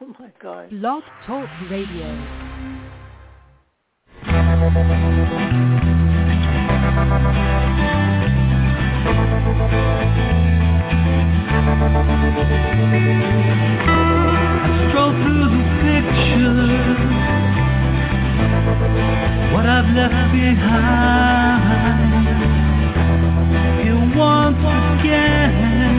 Oh, my God. Blog Talk Radio. Stroll through the pictures, what I've left behind. Here once again,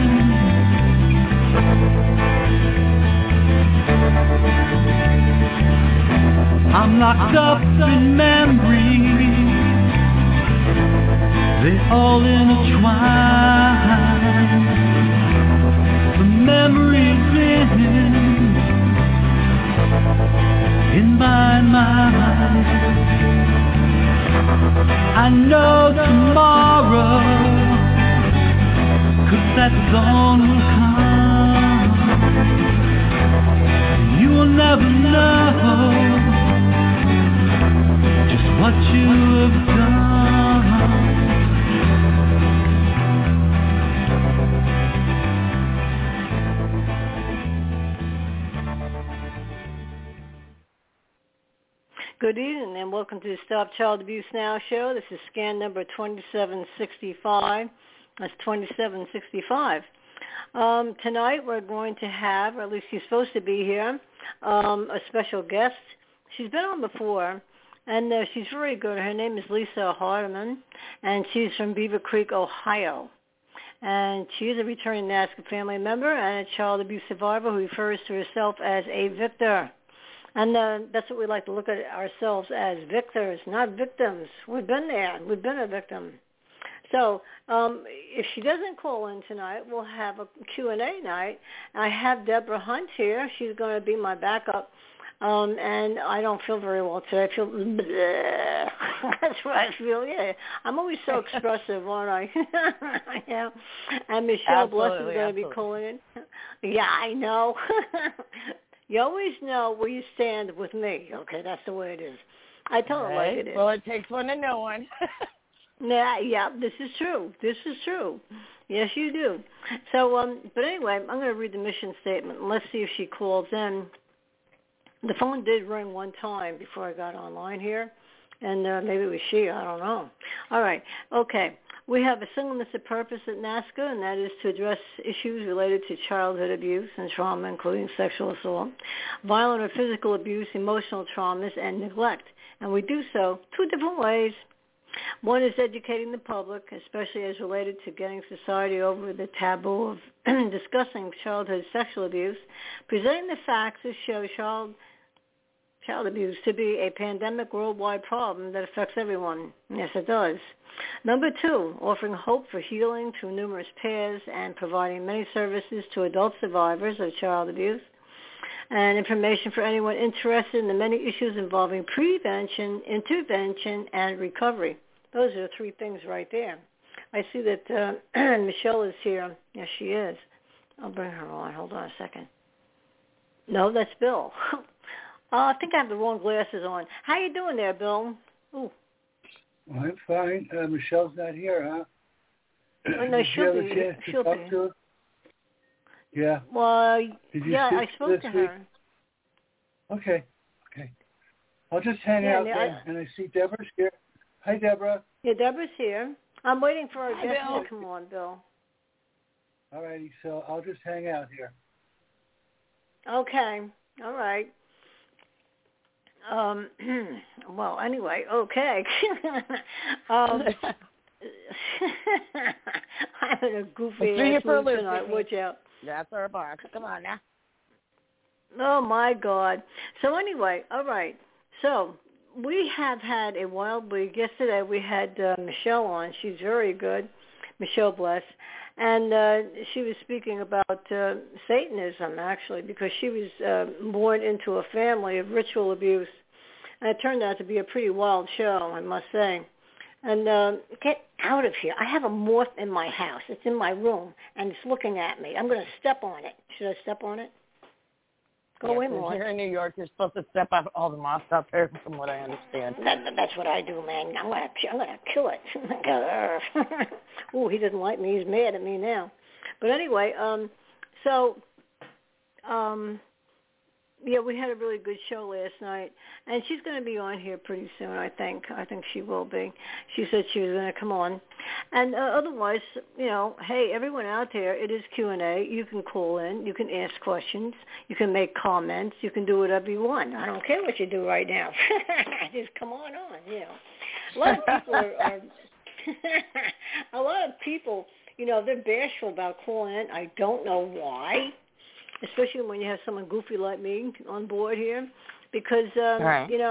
I'm locked up in memories, they all intertwine. The memories in my mind. I know tomorrow, 'cause that dawn will come. You will never know just what you have done. Good evening and welcome to the Stop Child Abuse Now show. This is scan number 2765. That's 2765. Tonight we're going to have, or at least she's supposed to be here, a special guest. She's been on before, and she's very good. Her name is Lisa Hardiman, and she's from Beaver Creek, Ohio. And she is a returning NAASCA family member and a child abuse survivor who refers to herself as a victor. And that's what we like to look at ourselves as, victors, not victims. We've been there. We've been a victim. So if she doesn't call in tonight, we'll have a Q&A night. I have Deborah Hunt here. She's going to be my backup. And I don't feel very well today. I feel, that's what I feel, yeah. I'm always so expressive, aren't I? Yeah. And Michelle Bless is going to be calling in. Yeah, I know. You always know where you stand with me. Okay, that's the way it is. I tell it like it is. Well, it takes one to know one. Yeah, this is true. This is true. Yes, you do. So, but anyway, I'm going to read the mission statement. Let's see if she calls in. The phone did ring one time before I got online here, and maybe it was she. I don't know. All right. Okay. We have a singleness of purpose at NAASCA, and that is to address issues related to childhood abuse and trauma, including sexual assault, violent or physical abuse, emotional traumas, and neglect. And we do so two different ways. One is educating the public, especially as related to getting society over the taboo of discussing childhood sexual abuse, presenting the facts that show child abuse to be a pandemic worldwide problem that affects everyone. Yes, it does. Number two, offering hope for healing through numerous paths and providing many services to adult survivors of child abuse and information for anyone interested in the many issues involving prevention, intervention, and recovery. Those are the three things right there. I see that Michelle is here. Yes, she is. I'll bring her on. Hold on a second. No, that's Bill. I think I have the wrong glasses on. How you doing there, Bill? Ooh. I'm fine. Michelle's not here, huh? Oh, no, she'll be. Yeah. Well, yeah, I spoke to her. Okay. I'll just hang out there, and I see Deborah's here. Hi, Deborah. Yeah, Deborah's here. I'm waiting for our guest Bill. to come on, Bill. All righty, so I'll just hang out here. Okay. All right. Well, anyway, okay. I'm in a goofy ass mood tonight. Watch out. That's our boss. Come on now. Oh, my God. So anyway, all right. So we have had a wild week. Yesterday we had Michelle on. She's very good, Michelle Bless. And she was speaking about Satanism, actually, because she was born into a family of ritual abuse. And it turned out to be a pretty wild show, I must say. And get out of here. I have a moth in my house. It's in my room, and it's looking at me. I'm going to step on it. Should I step on it? Go away, moth. Here in New York, you're supposed to step out all the moths out there, from what I understand. That's what I do, man. I'm gonna kill it. Oh, he doesn't like me. He's mad at me now. But anyway, Yeah, we had a really good show last night, and she's going to be on here pretty soon, I think. I think she will be. She said she was going to come on. And otherwise, hey, everyone out there, it is Q&A. You can call in. You can ask questions. You can make comments. You can do whatever you want. I don't care what you do right now. Just come on, A lot of people are a lot of people, they're bashful about calling in. I don't know why. Especially when you have someone goofy like me on board here, because right. we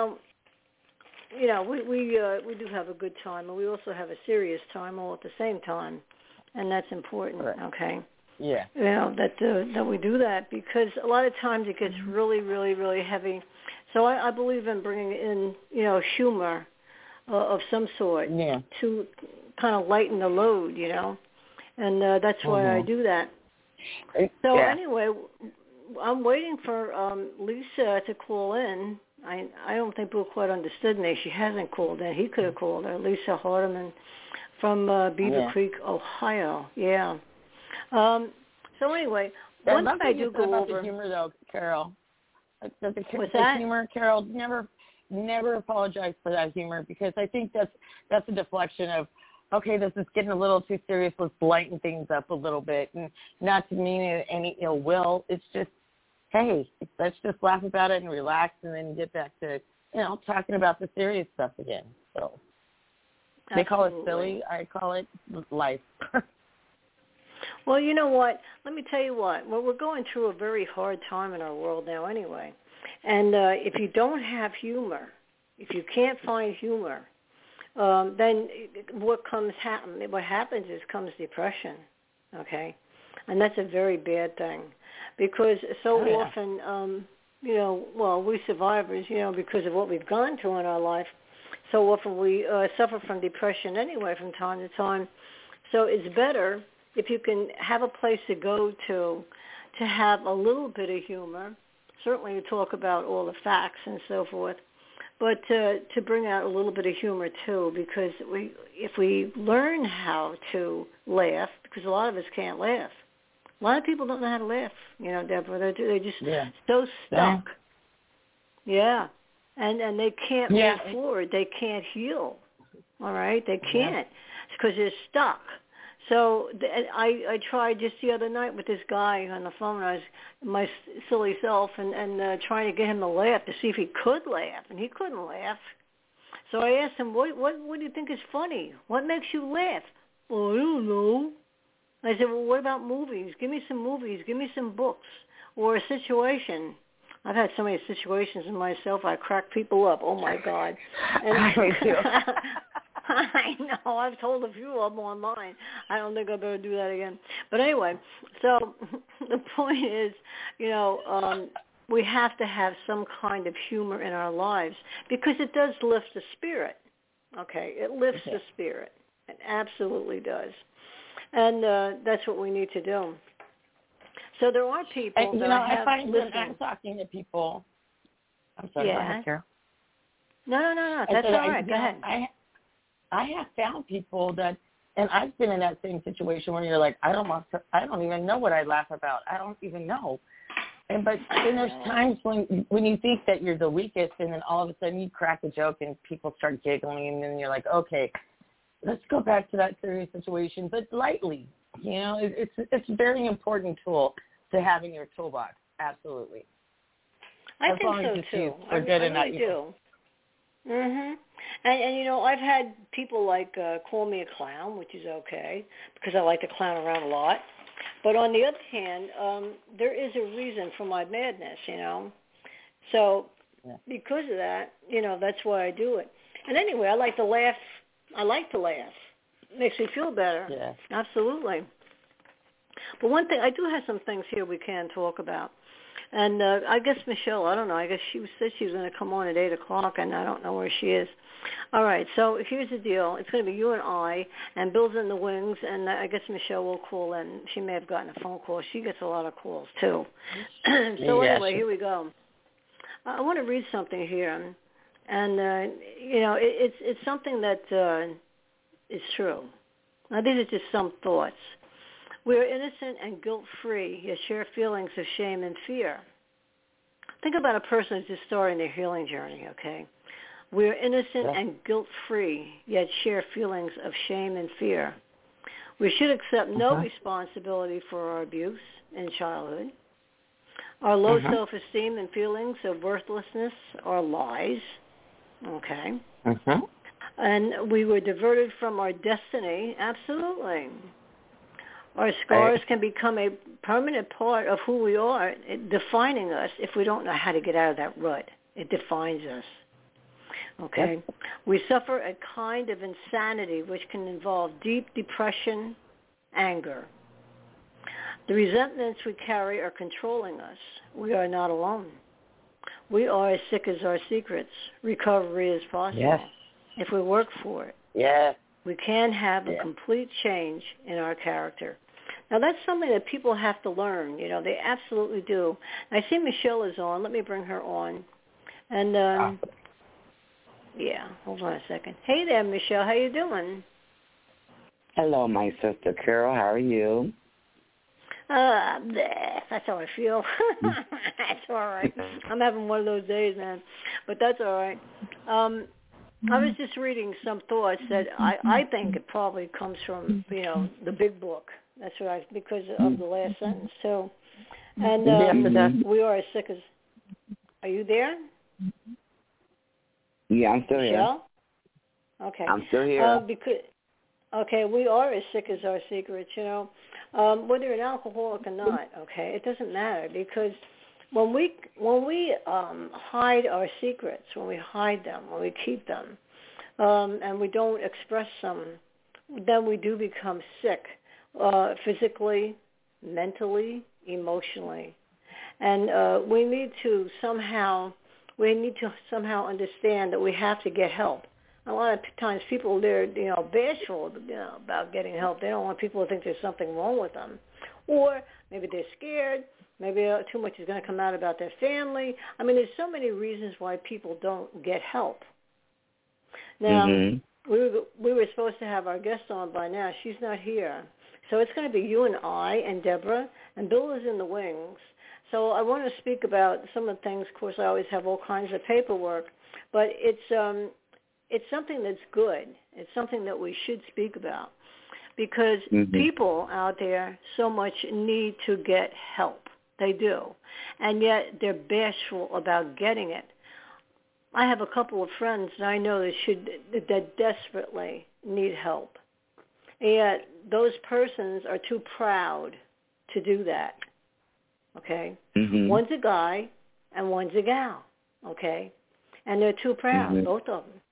do have a good time, and we also have a serious time all at the same time, and that's important. Right. Okay. Yeah. That we do that, because a lot of times it gets really, really, really heavy. So I believe in bringing in humor of some sort to kind of lighten the load, and that's why I do that. So anyway, I'm waiting for Lisa to call in. I don't think Bill quite understood me. She hasn't called in. He could have called her. Lisa Hardeman from Beaver Creek, Ohio. Yeah. So anyway, one thing I do go about over. The humor, though, Carol. What's the that? Humor, Carol. Never apologize for that humor, because I think that's a deflection of, okay, this is getting a little too serious. Let's lighten things up a little bit, and not to mean any ill will. It's just, hey, let's just laugh about it and relax, and then get back to talking about the serious stuff again. So they call it silly. I call it life. Well, you know what? Let me tell you what. Well, we're going through a very hard time in our world now anyway. And if you don't have humor, if you can't find humor, then what happens is comes depression, okay? And that's a very bad thing, because so often, we survivors, because of what we've gone through in our life, so often we suffer from depression anyway from time to time. So it's better if you can have a place to go to have a little bit of humor, certainly to talk about all the facts and so forth, but to bring out a little bit of humor too, because if we learn how to laugh, because a lot of us can't laugh. A lot of people don't know how to laugh, Deborah. They're just so stuck. Yeah. And they can't move forward. They can't heal. All right? They can't. It's because they're stuck. So I tried just the other night with this guy on the phone. I was my silly self and trying to get him to laugh to see if he could laugh, and he couldn't laugh. So I asked him, what do you think is funny? What makes you laugh? Well, I don't know. I said, well, what about movies? Give me some movies. Give me some books or a situation. I've had so many situations in myself. I crack people up. Oh, my God. And I know. I've told a few of them online. I don't think I better do that again. But anyway, so the point is, we have to have some kind of humor in our lives, because it does lift the spirit. Okay? It lifts the spirit. It absolutely does. And that's what we need to do. So there are people that I have I find listened. when I'm talking to people. I'm sorry, go ahead, Carol. No. That's all right. Go ahead. I have found people that, and I've been in that same situation where you're like, I don't even know what I laugh about. I don't even know. But then there's times when you think that you're the weakest, and then all of a sudden you crack a joke and people start giggling, and then you're like, okay, let's go back to that serious situation, but lightly. It's a very important tool to have in your toolbox. Absolutely. I think so too. I really do. Mhm. And I've had people like call me a clown, which is okay, because I like to clown around a lot. But on the other hand, there is a reason for my madness, So because of that, that's why I do it. And anyway, I like to laugh. It makes me feel better. Yeah. Absolutely. But one thing, I do have some things here we can talk about. And I guess Michelle, I don't know, I guess she said she was going to come on at 8 o'clock, and I don't know where she is. All right, so here's the deal. It's going to be you and I, and Bill's in the wings, and I guess Michelle will call in. She may have gotten a phone call. She gets a lot of calls, too. So anyway, here we go. I want to read something here. And, it's something that is true. Now, these are just some thoughts. We are innocent and guilt-free, yet share feelings of shame and fear. think about a person who's just starting their healing journey, okay? We are innocent and guilt-free, yet share feelings of shame and fear. We should accept no responsibility for our abuse in childhood. Our low self-esteem and feelings of worthlessness are lies, okay? And we were diverted from our destiny, absolutely. Our scars can become a permanent part of who we are, defining us if we don't know how to get out of that rut. It defines us. Okay? Yep. We suffer a kind of insanity which can involve deep depression, anger. The resentments we carry are controlling us. We are not alone. We are as sick as our secrets. Recovery is possible if we work for it. Yes. We can have a complete change in our character. Now, that's something that people have to learn. You know, they absolutely do. I see Michelle is on. Let me bring her on. And, yeah, hold on a second. Hey there, Michelle. How you doing? Hello, my sister Carol. How are you? That's how I feel. That's all right. I'm having one of those days, man. But that's all right. I was just reading some thoughts that I think it probably comes from, you know, the big book. That's right, because of the last sentence. So, and we are as sick as... Are you there? Yeah, I'm still Michelle? here. Okay. I'm still here. Okay, we are as sick as our secrets, you know. Whether you're an alcoholic or not, okay, it doesn't matter, because when we hide our secrets, when we hide them, when we keep them, and we don't express them, then we do become sick, physically, mentally, emotionally, and we need to somehow understand that we have to get help. A lot of times people, they're, you know, bashful, you know, about getting help. They don't want people to think there's something wrong with them. Or maybe they're scared. Maybe too much is going to come out about their family. I mean, there's so many reasons why people don't get help. Now, we were supposed to have our guest on by now. She's not here. So it's going to be you and I and Deborah, and Bill is in the wings. So I want to speak about some of the things. Of course, I always have all kinds of paperwork, but it's something that's good. It's something that we should speak about, because people out there so much need to get help. They do. And yet they're bashful about getting it. I have a couple of friends that I know that desperately need help. And yet those persons are too proud to do that. Okay? One's a guy and one's a gal. Okay? And they're too proud, both of them.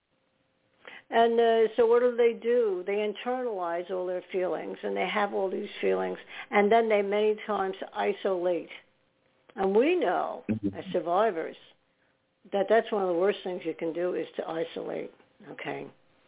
And so what do? They internalize all their feelings, and they have all these feelings, and then they many times isolate. And we know, as survivors, that that's one of the worst things you can do is to isolate, okay?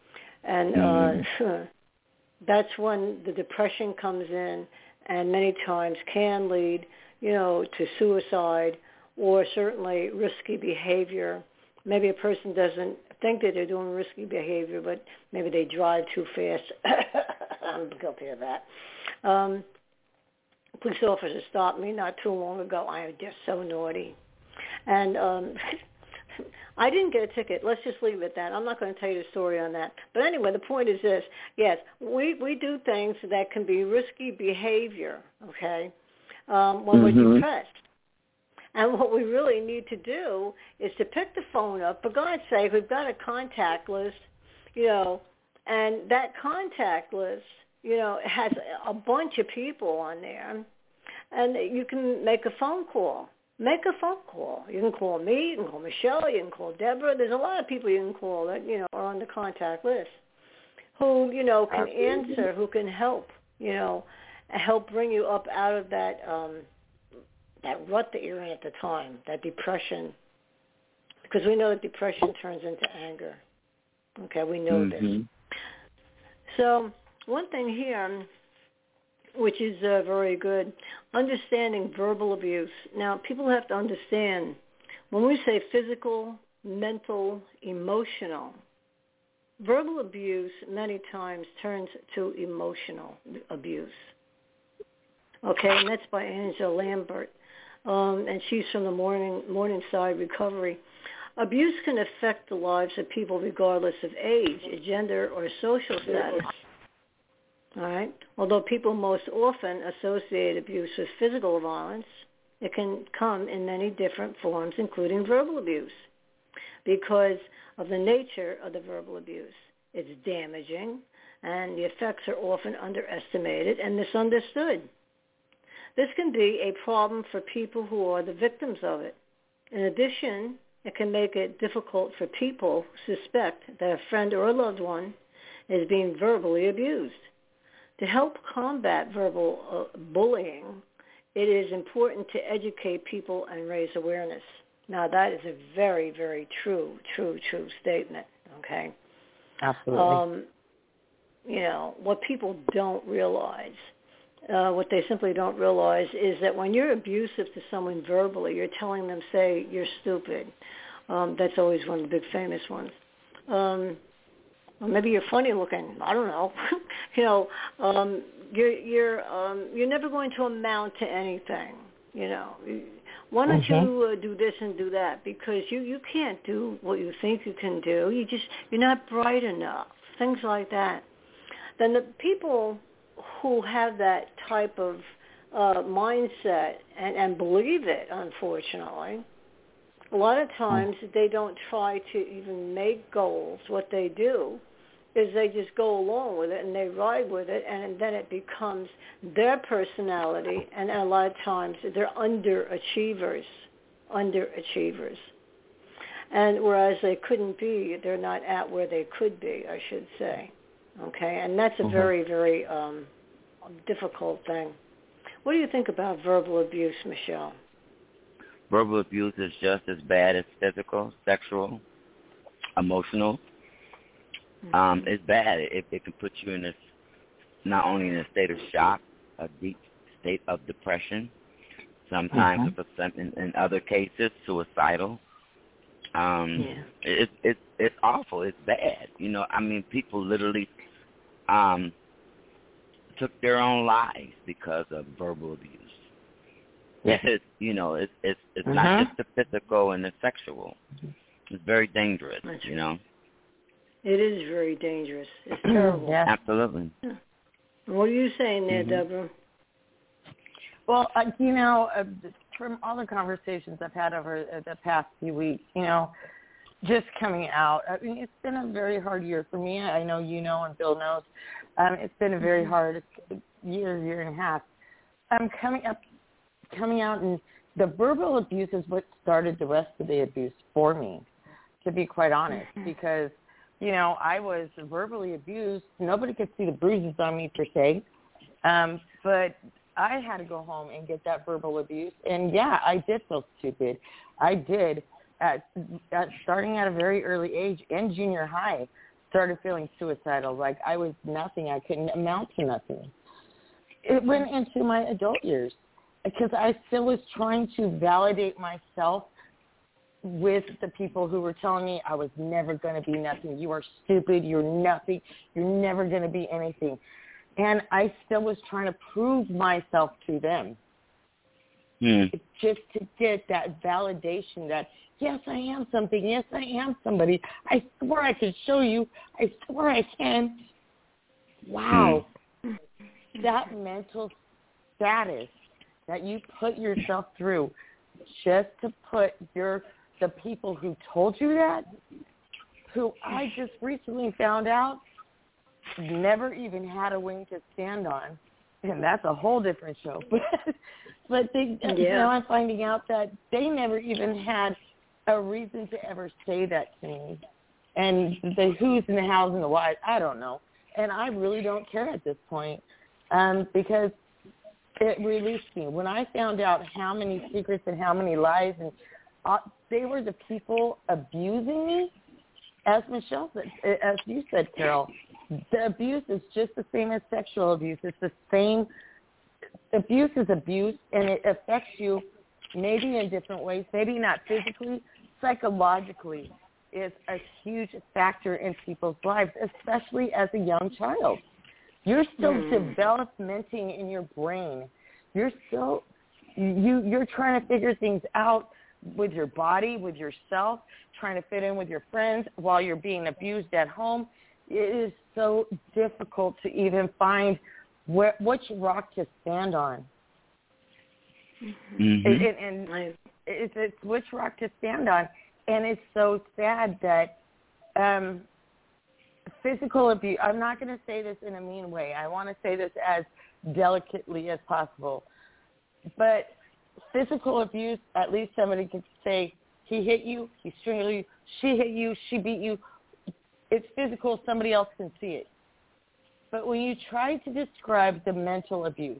And that's when the depression comes in, and many times can lead, you know, to suicide or certainly risky behavior. Maybe a person doesn't think that they're doing risky behavior, but maybe they drive too fast. I'm guilty of that. Police officer stopped me not too long ago. I am just so naughty. And I didn't get a ticket. Let's just leave it at that. I'm not going to tell you the story on that. But anyway, the point is this. Yes, we do things that can be risky behavior, okay, when we're depressed. And what we really need to do is to pick the phone up. For God's sake, we've got a contact list, you know, and that contact list, you know, has a bunch of people on there. And you can make a phone call. Make a phone call. You can call me, you can call Michelle, you can call Deborah. There's a lot of people you can call that, you know, are on the contact list who, you know, can answer, who can help, you know, help bring you up out of that that rut that you're in at the time, that depression, because we know that depression turns into anger. Okay, we know this. So one thing here, which is very good, understanding verbal abuse. Now, people have to understand, when we say physical, mental, emotional, verbal abuse many times turns to emotional abuse. Okay, and that's by Angela Lambert. and she's from the Morningside Recovery. Abuse can affect the lives of people regardless of age, gender, or social status. All right? Although people most often associate abuse with physical violence, it can come in many different forms, including verbal abuse, because of the nature of the verbal abuse. It's damaging, and the effects are often underestimated and misunderstood. This can be a problem for people who are the victims of it. In addition, it can make it difficult for people who suspect that a friend or a loved one is being verbally abused. To help combat verbal bullying, it is important to educate people and raise awareness. Now, that is a very, very true statement, okay? Absolutely. What people don't realize, what they simply don't realize is that when you're abusive to someone verbally, you're telling them, say, you're stupid. That's always one of the big famous ones. Or maybe you're funny looking. I don't know. You're never going to amount to anything. Why don't you do this and do that? Because you can't do what you think you can do. You're not bright enough. Things like that. Then the people who have that type of mindset and believe it, unfortunately, a lot of times they don't try to even make goals. What they do is they just go along with it and they ride with it, and then it becomes their personality, and a lot of times they're underachievers. And whereas they couldn't be, they're not at where they could be, I should say. Okay, and that's a very, very difficult thing. What do you think about verbal abuse, Michelle? Verbal abuse is just as bad as physical, sexual, emotional. It's bad. It can put you in not only in a state of shock, a deep state of depression, sometimes in other cases, suicidal. It's awful. It's bad. People literally took their own lives because of verbal abuse. It's not just the physical and the sexual. It's very dangerous, It is very dangerous. It's terrible. Yeah. Absolutely. What are you saying there, Deborah? Well, from all the conversations I've had over the past few weeks, just coming out, it's been a very hard year for me. I know and Bill knows. It's been a very hard year and a half. Coming out, and the verbal abuse is what started the rest of the abuse for me, to be quite honest, because, I was verbally abused. Nobody could see the bruises on me per se, but I had to go home and get that verbal abuse, and yeah, I did feel stupid. I did, starting at a very early age in junior high, started feeling suicidal, like I was nothing. I couldn't amount to nothing. It went into my adult years, because I still was trying to validate myself with the people who were telling me I was never going to be nothing. You are stupid. You're nothing. You're never going to be anything. And I still was trying to prove myself to them, just to get that validation that, yes, I am something. Yes, I am somebody. I swear I could show you. I swear I can. Wow. That mental status that you put yourself through just to put the people who told you that, who I just recently found out never even had a wing to stand on, and that's a whole different show. But now I'm finding out that they never even had a reason to ever say that to me. And the who's and the how's and the whys, I don't know. And I really don't care at this point, because it released me. When I found out how many secrets and how many lies, and they were the people abusing me, as Michelle said, as you said, Carol, the abuse is just the same as sexual abuse. It's the same. Abuse is abuse, and it affects you maybe in different ways, maybe not physically, psychologically. Is a huge factor in people's lives, especially as a young child. You're still developmenting in your brain. You're still you're trying to figure things out with your body, with yourself, trying to fit in with your friends while you're being abused at home. It is so difficult to even find which rock to stand on. Mm-hmm. And it's which rock to stand on. And it's so sad that physical abuse, I'm not going to say this in a mean way. I want to say this as delicately as possible. But physical abuse, at least somebody could say, he hit you, he strangled you, she hit you, she beat you. It's physical, somebody else can see it. But when you try to describe the mental abuse,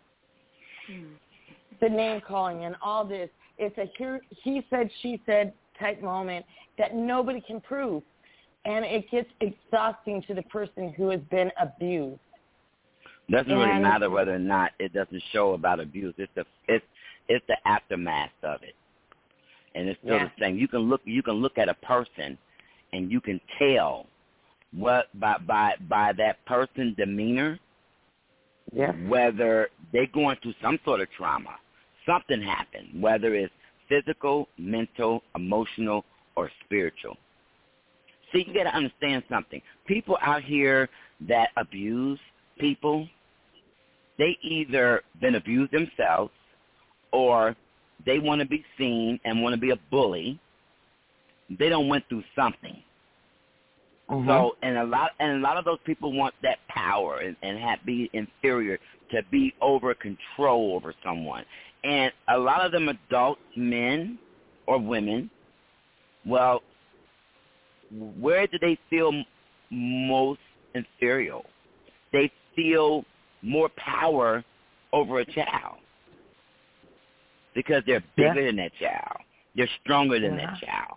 the name calling and all this, it's a he said, she said type moment that nobody can prove. And it gets exhausting to the person who has been abused. Doesn't really matter whether or not it doesn't show about abuse. It's the aftermath of it, and it's still the same. You can look at a person, and you can tell what by that person's demeanor, whether they're going through some sort of trauma. Something happened, whether it's physical, mental, emotional, or spiritual. See, you got to understand something. People out here that abuse people, they either been abused themselves or they want to be seen and want to be a bully. They don't went through something. Mm-hmm. So, and a lot of those people want that power and be inferior, to be over control over someone. And a lot of them adult men or women, well, where do they feel most inferior? They feel more power over a child because they're bigger than that child. They're stronger than that child.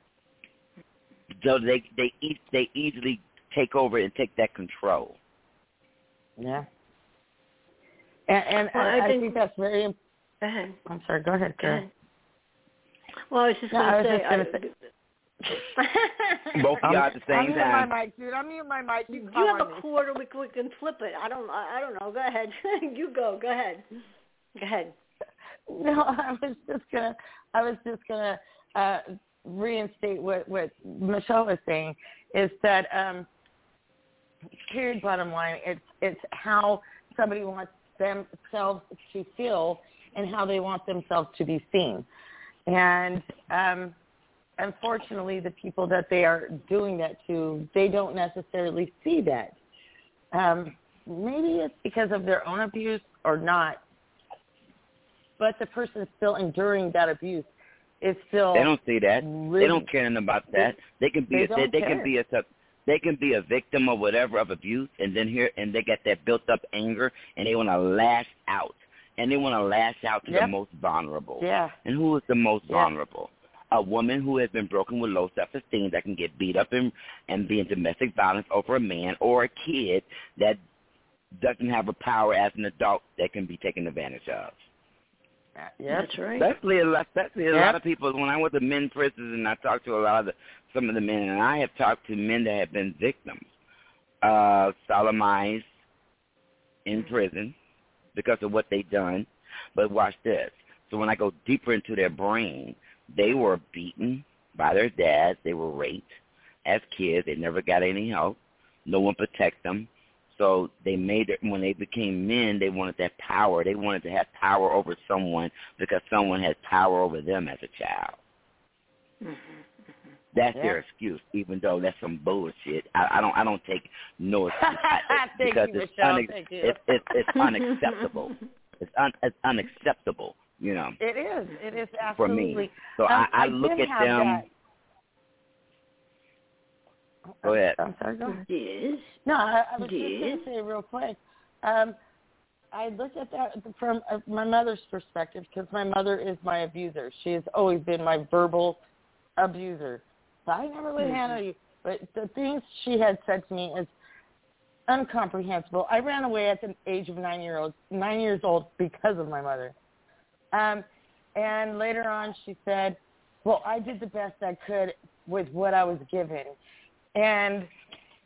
So they easily take over and take that control. Yeah. And I think that's very important. Go ahead. I'm sorry. Go ahead, Karen. Well, I was just going to say. Both of y'all at the same time. I'm muting my mic. Do you have a quarter? We can flip it. I don't know. Go ahead. You go. Go ahead. Go ahead. No, I was just gonna reinstate what Michelle was saying. Is that period? Bottom line, it's how somebody wants themselves to feel and how they want themselves to be seen, and unfortunately, the people that they are doing that to, they don't necessarily see that. Maybe it's because of their own abuse or not, but the person still enduring that abuse is still. They don't see that. They don't care about that. They can be a victim of whatever of abuse, and then they get that built up anger, and they want to lash out, and they want to lash out to the most vulnerable. Yeah. And who is the most vulnerable? A woman who has been broken with low self-esteem that can get beat up and be in domestic violence over a man, or a kid that doesn't have a power as an adult that can be taken advantage of. Yeah, that's right. Especially a lot of people. When I went to men's prisons and I talked to some of the men, and I have talked to men that have been victims, sodomized in prison because of what they've done. But watch this. So when I go deeper into their brain, they were beaten by their dads. They were raped as kids. They never got any help. No one protect them. So they made it, when they became men, they wanted that power. They wanted to have power over someone because someone had power over them as a child. Mm-hmm. That's their excuse, even though that's some bullshit. I don't take no excuse because it's unacceptable. It's unacceptable. You know, it is absolutely. For me. So I look at them. That. Go ahead. I'm sorry, go ahead. Yes. No, I was just going to say real quick. I look at that from my mother's perspective because my mother is my abuser. She has always been my verbal abuser. So I never would handle you. But the things she had said to me is incomprehensible. I ran away at the age of 9 years old because of my mother. And later on she said, well, I did the best I could with what I was given. And,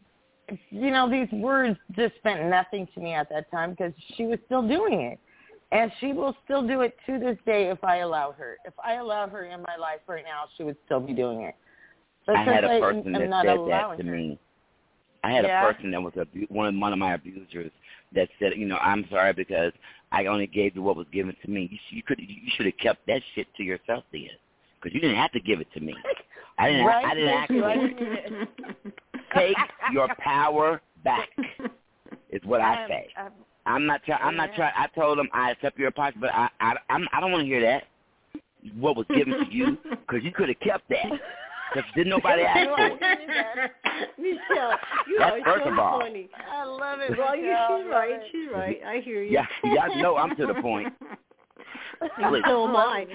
you know, these words just meant nothing to me at that time because she was still doing it. And she will still do it to this day if I allowed her. If I allowed her in my life right now, she would still be doing it. But I had a person that said that to her. me. I had a person that was one of my abusers that said, I'm sorry because I only gave you what was given to me. You should have kept that shit to yourself then, because you didn't have to give it to me. I didn't ask you. Take your power back. Is what I say. I'm not trying. I told him I accept your apology, but I don't want to hear that. What was given to you, because you could have kept that. Because didn't nobody ask for it. Michelle, you That's are first so of all. funny. I love it. Well, Michelle. she's right. I hear you. Yeah, y'all know I'm to the point. So am I.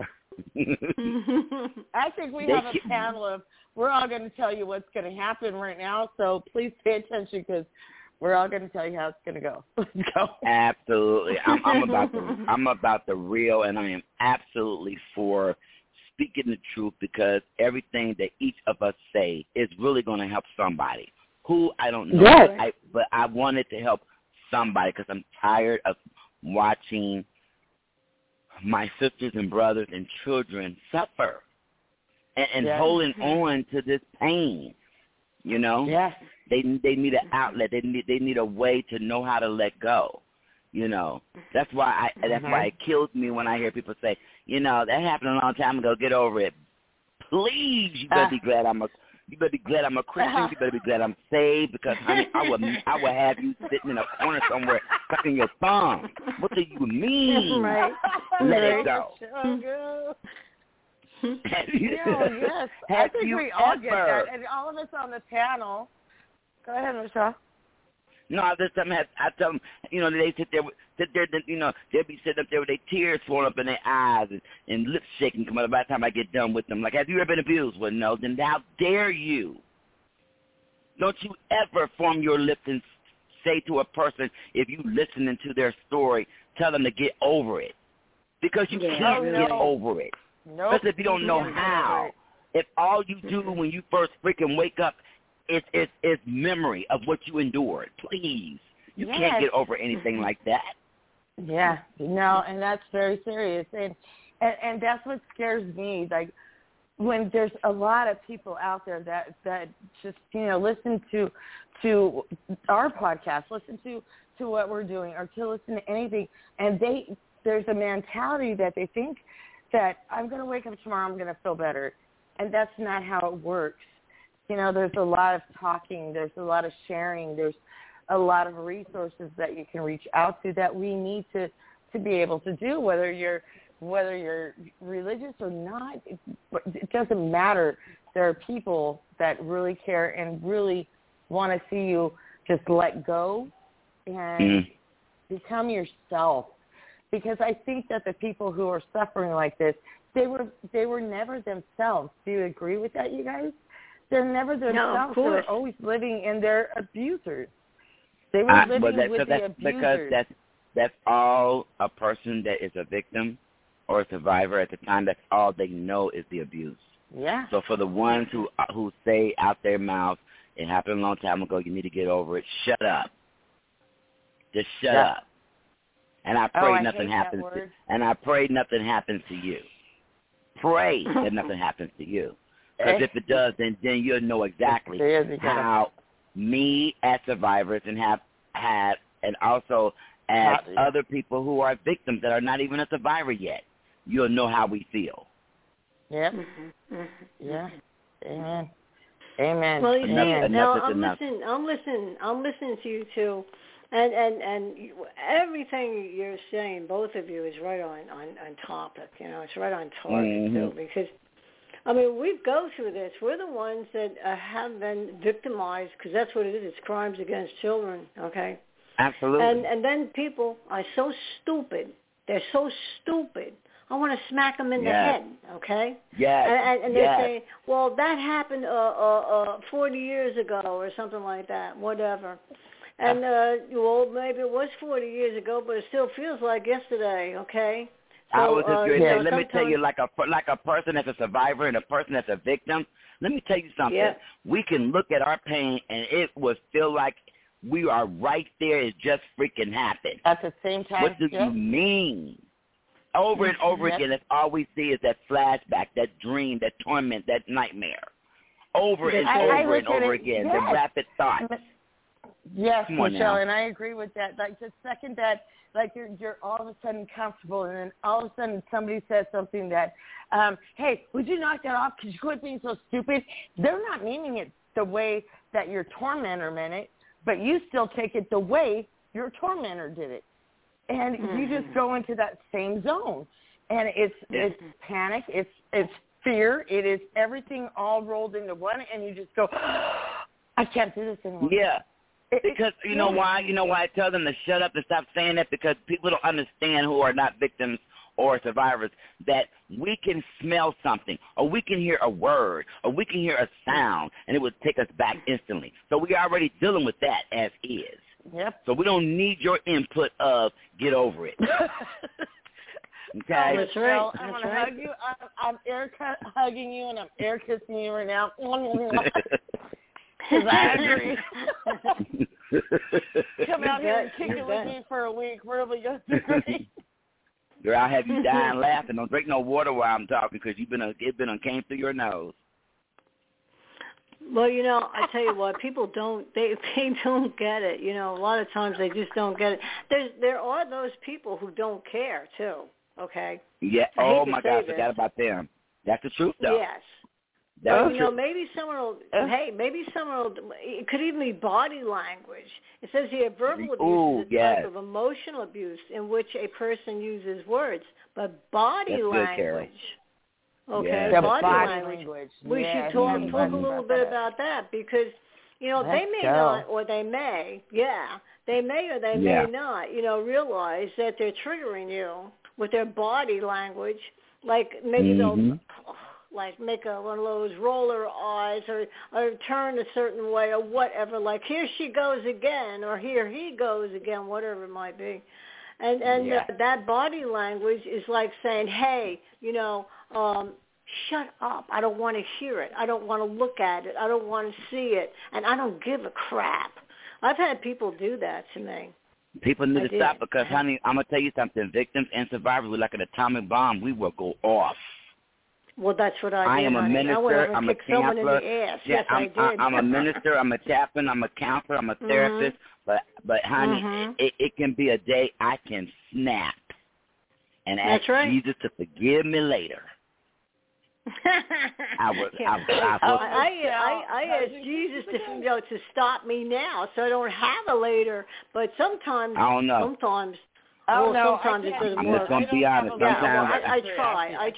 I think we have a panel of, we're all going to tell you what's going to happen right now, so please pay attention because we're all going to tell you how it's going to go. Let's go. Absolutely. I'm about the real, and I am absolutely for speaking the truth, because everything that each of us say is really going to help somebody. Who, I don't know. Yes. But I wanted to help somebody because I'm tired of watching my sisters and brothers and children suffer and holding on to this pain, Yes. They need an outlet. They need a way to know how to let go. That's why it kills me when I hear people say, that happened a long time ago. Get over it. Please, you better be glad I'm a Christian. You better be glad I'm saved, because honey, I will have you sitting in a corner somewhere sucking your thumb. What do you mean? Right. Let it go. Yes. I think we all get that, and all of us on the panel. Go ahead, Michelle. No, I tell them, they sit there, they'll be sitting up there with their tears swollen up in their eyes and lips shaking come out by the time I get done with them. Like, have you ever been abused? Well, no. Then how dare you? Don't you ever form your lips and say to a person, if you listening to their story, tell them to get over it. Because you can't get over it. Nope. Especially if you don't know how. If all you do when you first freaking wake up is memory of what you endured. Please. You can't get over anything like that. Yeah. No, and that's very serious. And that's what scares me. Like, when there's a lot of people out there that just, listen to our podcast, listen to what we're doing, or to listen to anything, and there's a mentality that they think that I'm going to wake up tomorrow, I'm going to feel better. And that's not how it works. There's a lot of talking, there's a lot of sharing, there's a lot of resources that you can reach out to that we need to be able to do, whether you're religious or not. It doesn't matter. There are people that really care and really want to see you just let go and become yourself. Because I think that the people who are suffering like this, they were never themselves. Do you agree with that, you guys? They're never themselves. No, they're always living in their abusers. They were living with the abusers. Because that's all a person that is a victim or a survivor at the time, that's all they know is the abuse. Yeah. So for the ones who say out their mouth, it happened a long time ago, you need to get over it, shut up. Just shut up. And I pray nothing happens nothing happens to you. Pray that nothing happens to you. Because if it does, then you'll know exactly how me as survivors and have had, and also as other people who are victims that are not even a survivor yet, you'll know how we feel. Yep. Yeah. Amen. Amen. Well, you see, now I'm listening to you too, and everything you're saying, both of you, is right on topic. It's right on target too, because. I mean, we go through this. We're the ones that have been victimized, because that's what it is. It's crimes against children, okay? Absolutely. And then people are so stupid. They're so stupid. I want to smack them in the head, okay? Yes. And they say, well, that happened 40 years ago or something like that, whatever. And, well, maybe it was 40 years ago, but it still feels like yesterday, okay? So, I was just going to say, let me tell you, like a person that's a survivor and a person that's a victim, let me tell you something. Yeah. We can look at our pain, and it would feel like We are right there. It just freaking happened. At the same time. What do you mean? Over and over again, that's all we see is that flashback, that dream, that torment, that nightmare. Over and over and over again, the rapid thoughts. Yes, Michelle, now. And I agree with that. Like the second that, like you're all of a sudden comfortable, and then all of a sudden somebody says something that, hey, would you knock that off? Could you quit being so stupid? They're not meaning it the way that your tormentor meant it, but you still take it the way your tormentor did it. And you just go into that same zone. And it's panic, it's fear, it is everything all rolled into one, and you just go, I can't do this anymore. Yeah. Because you know why? You know why I tell them to shut up and stop saying that? Because people don't understand, who are not victims or survivors, that we can smell something, or we can hear a word, or we can hear a sound, and it would take us back instantly. So we're already dealing with that as is. Yep. So we don't need your input of get over it. Okay. That's right. I'm going to hug you. I'm air hugging you, and I'm air kissing you right now. Because I agree. Come out here and kick it with me for a week. Really going to be great. Girl, I'll have you dying laughing. Don't drink no water while I'm talking, because it came through your nose. Well, you know, I tell you what, people don't they don't get it. You know, a lot of times they just don't get it. There are those people who don't care too. Okay. Yeah. Oh my God, I forgot about them. That's the truth, though. Yes. But, you know, maybe someone will. Maybe someone will. It could even be body language. It says here, verbal abuse is a type of emotional abuse in which a person uses words, but body language. Okay, yeah, body language. We should talk a little bit about that, because, you know, they may not, or they may, they may or they may not, you know, realize that they're triggering you with their body language. Like maybe they'll like make one of those roller eyes, or turn a certain way, or whatever. Like, here she goes again, or here he goes again, whatever it might be. And that body language is like saying, hey, you know, shut up. I don't want to hear it. I don't want to look at it. I don't want to see it. And I don't give a crap. I've had people do that to me. People need to stop, because, honey, I'm going to tell you something. Victims and survivors, we're like an atomic bomb. We will go off. Well, that's what I did. I am a minister. I'm a counselor. Yes, I did. I'm a minister. I'm a chaplain. I'm a counselor. I'm a therapist. But honey, it can be a day I can snap and ask Jesus to forgive me later. I asked Jesus to stop me now, so I don't have a later. But sometimes, I don't know. Sometimes it doesn't I'm work. just going to be honest. Sometimes I try. I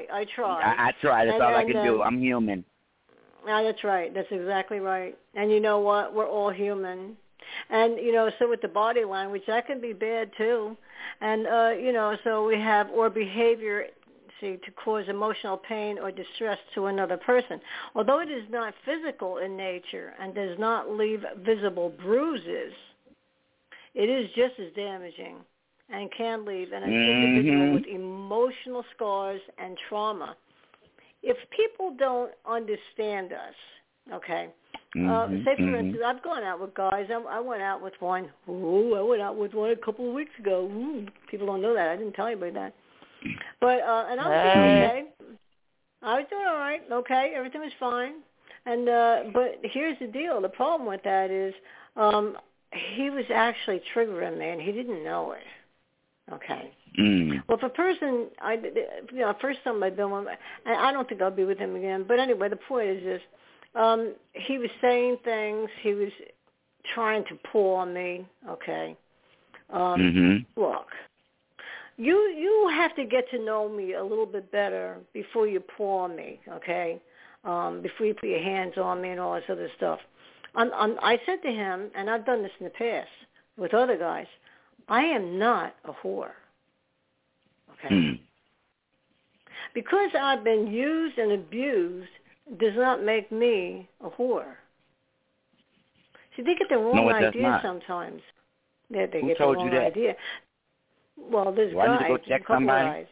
try. That's all I can do. I'm human. No, that's right. That's exactly right. And you know what? We're all human. And, you know, so with the body language, that can be bad too. And, you know, so we have, or behavior, to cause emotional pain or distress to another person. Although it is not physical in nature and does not leave visible bruises, it is just as damaging and can leave an individual with emotional scars and trauma. If people don't understand us, okay, say for instance, I've gone out with guys. I went out with one. I went out with one a couple of weeks ago. People don't know that. I didn't tell anybody that. But and I was doing okay. I was doing all right. Okay, everything was fine. And but here's the deal. The problem with that is he was actually triggering me, and he didn't know it. Okay. Well, if a person, first time I've been with, and I don't think I'll be with him again. But anyway, the point is this: he was saying things. He was trying to pull on me. Okay. Look. You have to get to know me a little bit better before you pull on me, okay? Before you put your hands on me and all this other stuff. I said to him, and I've done this in the past with other guys, I am not a whore, okay? Because I've been used and abused does not make me a whore. See, they get the wrong idea sometimes. They get the wrong idea. Well, this guy, I need to go check somebody?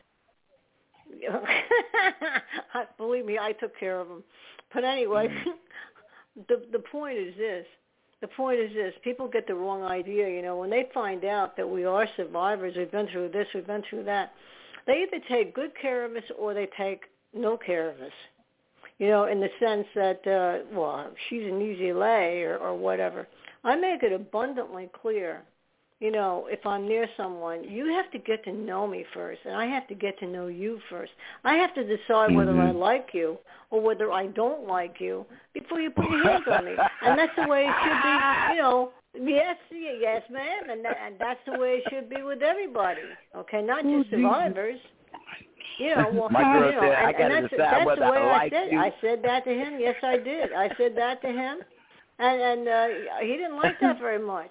Believe me, I took care of him. But anyway, the point is this. the point is this: people get the wrong idea. When they find out that we are survivors, we've been through this, we've been through that, they either take good care of us or they take no care of us. In the sense that, she's an easy lay or whatever. I make it abundantly clear, if I'm near someone, you have to get to know me first, and I have to get to know you first. I have to decide whether I like you or whether I don't like you before you put your hands on me. And that's the way it should be, yes, ma'am, and that's the way it should be with everybody, okay, not just survivors. My girl said, I got to decide whether I like you. I said that to him. Yes, I did. I said that to him, and he didn't like that very much.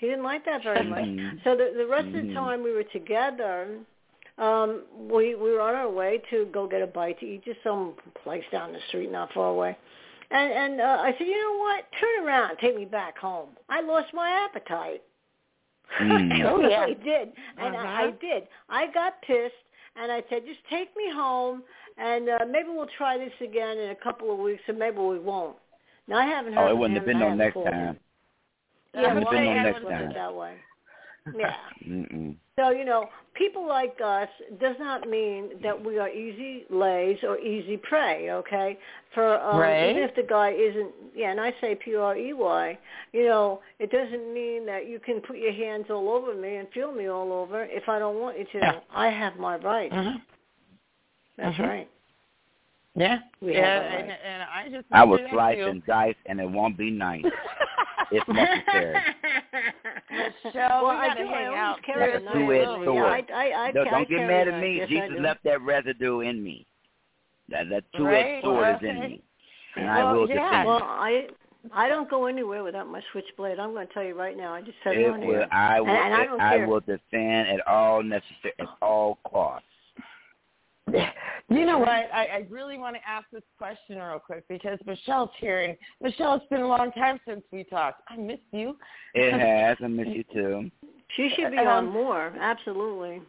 So the rest of the time we were together, we were on our way to go get a bite to eat, just some place down the street, not far away. And I said, you know what? Turn around, take me back home. I lost my appetite. I really did, and I did. I got pissed. And I said, just take me home, and maybe we'll try this again in a couple of weeks, or maybe we won't. Now, I haven't heard from him. It wouldn't have been no next time. Yeah, it wouldn't have been no next time. time. That way. Yeah. So, people like us does not mean that we are easy lays or easy prey, okay? For even if the guy isn't, and I say P-R-E-Y, it doesn't mean that you can put your hands all over me and feel me all over if I don't want you to. Yeah. I have my rights. That's right. Yeah. And I will slice and dice, and it won't be nice. If necessary. Michelle, we got to hang out. That's a two-edged sword. Don't get mad at me. Jesus left that residue in me. That two-edged sword is in me. And I will defend it. I don't go anywhere without my switchblade. I'm going to tell you right now. I just said it on here. I will defend at all costs. You know what? I really want to ask this question real quick because Michelle's here. And Michelle, it's been a long time since we talked. I missed you. It has. I miss you too. She should be on more. Absolutely.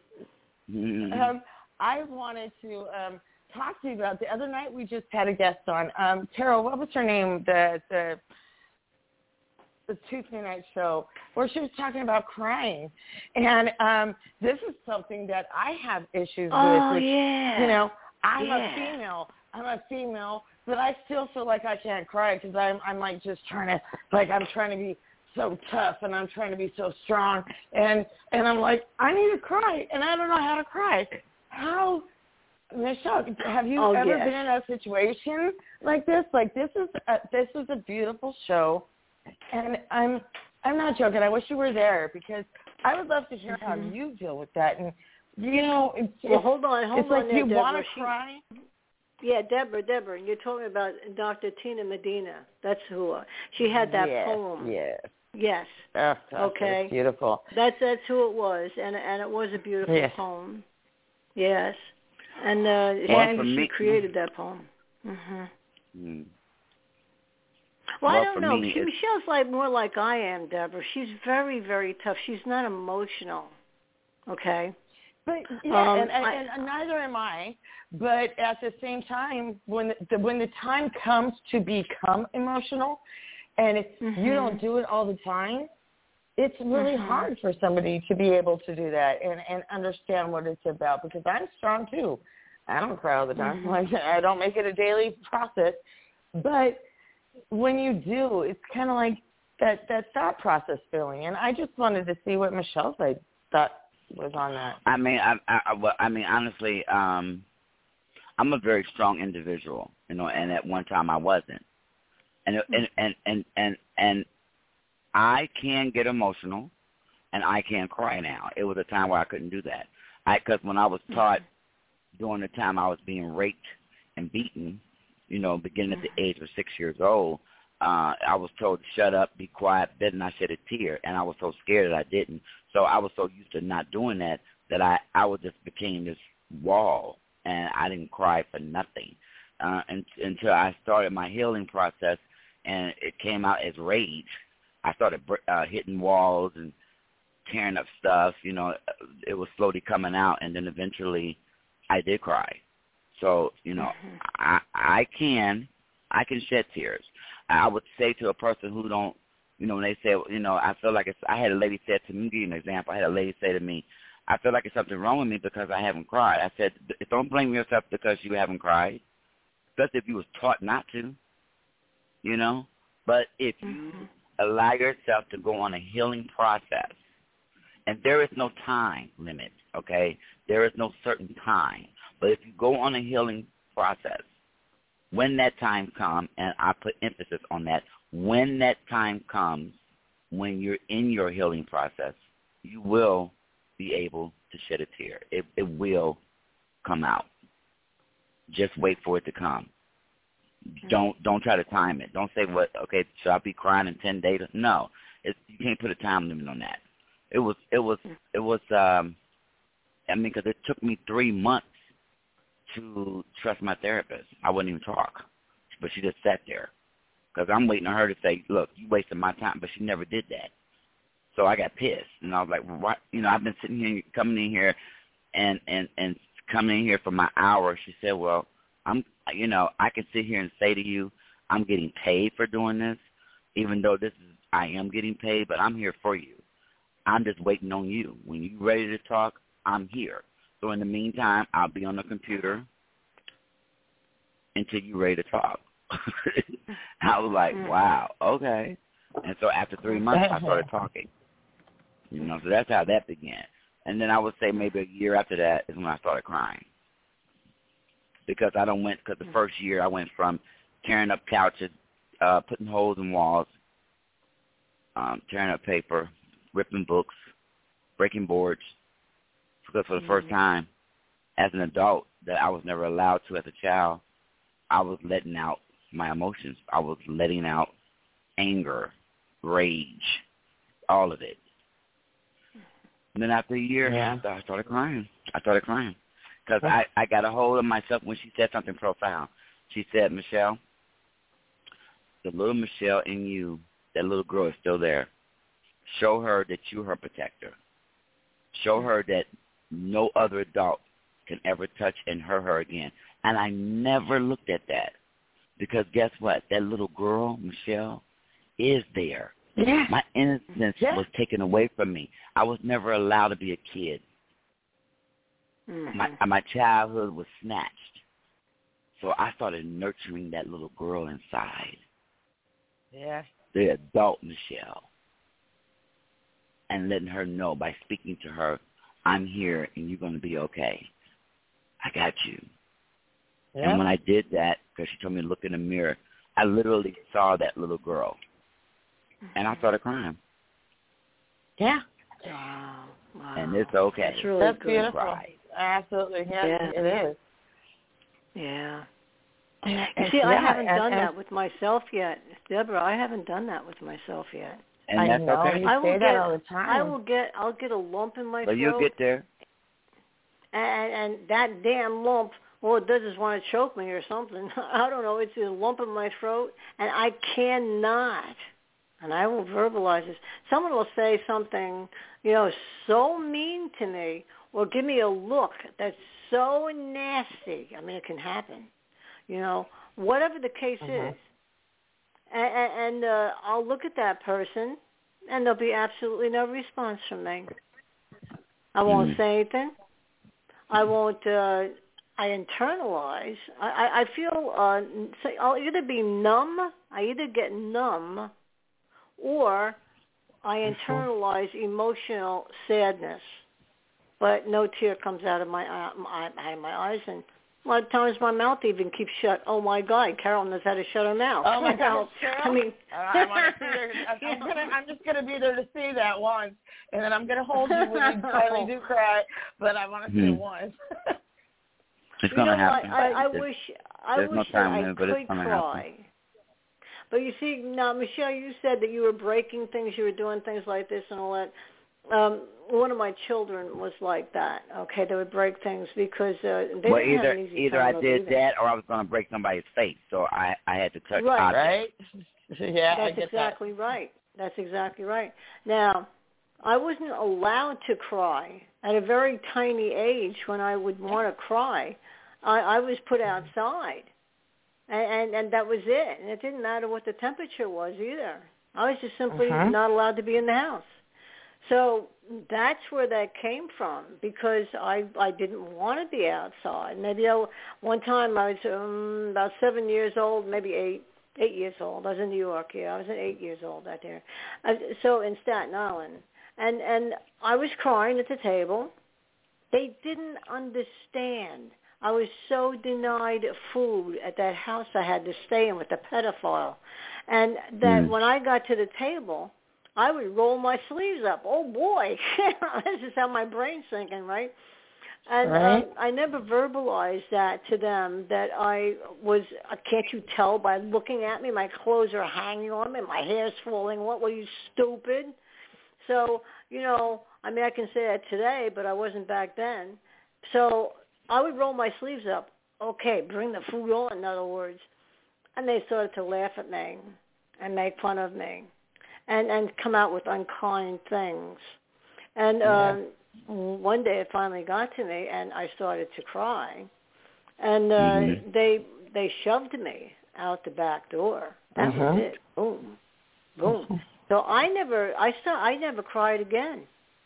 I wanted to talk to you about the other night we just had a guest on. Tara, what was her name? The Tuesday night show where she was talking about crying. And this is something that I have issues with. I'm a female, but I still feel like I can't cry because I'm like just trying to be so tough and I'm trying to be so strong. And I'm like, I need to cry and I don't know how to cry. How, Michelle, have you ever been in a situation like this? Like this is a beautiful show. And I'm not joking. I wish you were there because I would love to hear how you deal with that. And hold on. It's like there, you want to cry. Yeah, Deborah. You're talking about Dr. Tina Medina. That's who she had that poem. Yes. Okay. It's beautiful. That's who it was, and it was a beautiful poem. Yes. And she created that poem. Well, I don't know. Michelle's more like I am, Deborah. She's very, very tough. She's not emotional. Okay. But and neither am I. But at the same time, when the time comes to become emotional, and you don't do it all the time, it's really hard for somebody to be able to do that and understand what it's about. Because I'm strong too. I don't cry all the time. Like I don't make it a daily process, but when you do, it's kind of like that thought process feeling. And I just wanted to see what Michelle's thought was on that. I mean, honestly, I'm a very strong individual, and at one time I wasn't. And I can get emotional, and I can cry now. It was a time where I couldn't do that. Because when I was taught during the time I was being raped and beaten, beginning at the age of 6 years old, I was told to shut up, be quiet, better not shed a tear, and I was so scared that I didn't. So I was so used to not doing that I was just became this wall, and I didn't cry for nothing until I started my healing process, and it came out as rage. I started hitting walls and tearing up stuff. It was slowly coming out, and then eventually I did cry. So, I can shed tears. I would say to a person who don't You know, when they say, you know, I feel like I had a lady say to me, give you an example. I had a lady say to me, I feel like it's something wrong with me because I haven't cried. I said, don't blame yourself because you haven't cried, especially if you was taught not to, you know. But if you allow yourself to go on a healing process, and there is no time limit, okay? There is no certain time. But if you go on a healing process, when that time comes, and I put emphasis on that, when that time comes, when you're in your healing process, you will be able to shed a tear. It will come out. Just wait for it to come. Don't try to time it. Don't say, okay, should I be crying in 10 days? No. You can't put a time limit on that. It was I mean, because it took me 3 months to trust my therapist. I wouldn't even talk, but she just sat there. Because I'm waiting on her to say, look, you wasted my time, but she never did that. So I got pissed, and I was like, well, what? You know, I've been sitting here, coming in here, and coming in here for my hour. She said, well, I can sit here and say to you, I'm getting paid for doing this, even though I am getting paid, but I'm here for you. I'm just waiting on you. When you're ready to talk, I'm here. So in the meantime, I'll be on the computer until you're ready to talk. I was like, wow, okay. And so after 3 months, I started talking. You know, so that's how that began. And then I would say maybe a year after that is when I started crying. Because the first year I went from tearing up couches, putting holes in walls, tearing up paper, ripping books, breaking boards. Because for the first time as an adult that I was never allowed to as a child, I was letting out my emotions. I was letting out anger, rage, all of it. And then after a year, I started crying. Because I got a hold of myself when she said something profound. She said, Michelle, the little Michelle in you, that little girl is still there. Show her that you're her protector. Show her that no other adult can ever touch and hurt her again. And I never looked at that. Because guess what? That little girl, Michelle, is there. Yeah. My innocence was taken away from me. I was never allowed to be a kid. Mm-hmm. My childhood was snatched. So I started nurturing that little girl inside. Yeah. The adult Michelle. And letting her know by speaking to her, I'm here and you're going to be okay. I got you. Yep. And when I did that, because she told me to look in the mirror, I literally saw that little girl. And I started crying. Yeah. Wow. And it's okay. That's really That's good. beautiful. Cry. Absolutely. Yeah, it is. Yeah. You see, I haven't done that with myself yet. Deborah, I haven't done that with myself yet. And that's okay. You say that all the time. I'll get a lump in my throat. But you'll get there. And that damn lump, all it does is want to choke me or something. I don't know. It's a lump in my throat, and I cannot. And I will verbalize this. Someone will say something, so mean to me, or give me a look that's so nasty. I mean, it can happen. Whatever the case is. And I'll look at that person, and there'll be absolutely no response from me. I won't say anything. I won't. I internalize. I feel. I'll either be numb. I either get numb, or I internalize emotional sadness. But no tear comes out of my eyes, and a lot of times my mouth even keeps shut. Oh my God, Carol knows how to shut her mouth. Oh my God, Carol! I mean, I want to see her. I'm just gonna be there to see that once, and then I'm gonna hold you when you finally do cry. But I want to see it once. It's gonna happen. I wish I could cry. But you see, now Michelle, you said that you were breaking things, you were doing things like this and all that. One of my children was like that. Okay, they would break things because they didn't have an easy either time I did that or I was going to break somebody's face, so I had to touch objects. Right? Yeah, that's exactly right. That's exactly right. Now, I wasn't allowed to cry at a very tiny age. When I would want to cry, I was put outside, and that was it. And it didn't matter what the temperature was either. I was just simply not allowed to be in the house. So that's where that came from, because I didn't want to be outside. Maybe one time I was about 7 years old, maybe 8 years old. I was in New York. Yeah, I was 8 years old out there. So in Staten Island, and I was crying at the table. They didn't understand. I was so denied food at that house I had to stay in with the pedophile, and that when I got to the table, I would roll my sleeves up. Oh, boy. This is how my brain's thinking, right? And I never verbalized that to them, that I was, can't you tell by looking at me? My clothes are hanging on me. My hair's falling. What were you, stupid? So, I mean, I can say that today, but I wasn't back then. So I would roll my sleeves up. Okay, bring the food on, in other words. And they started to laugh at me and make fun of me. And come out with unkind things. And one day it finally got to me, and I started to cry. And they shoved me out the back door. That was it. Boom. Boom. So I never cried again.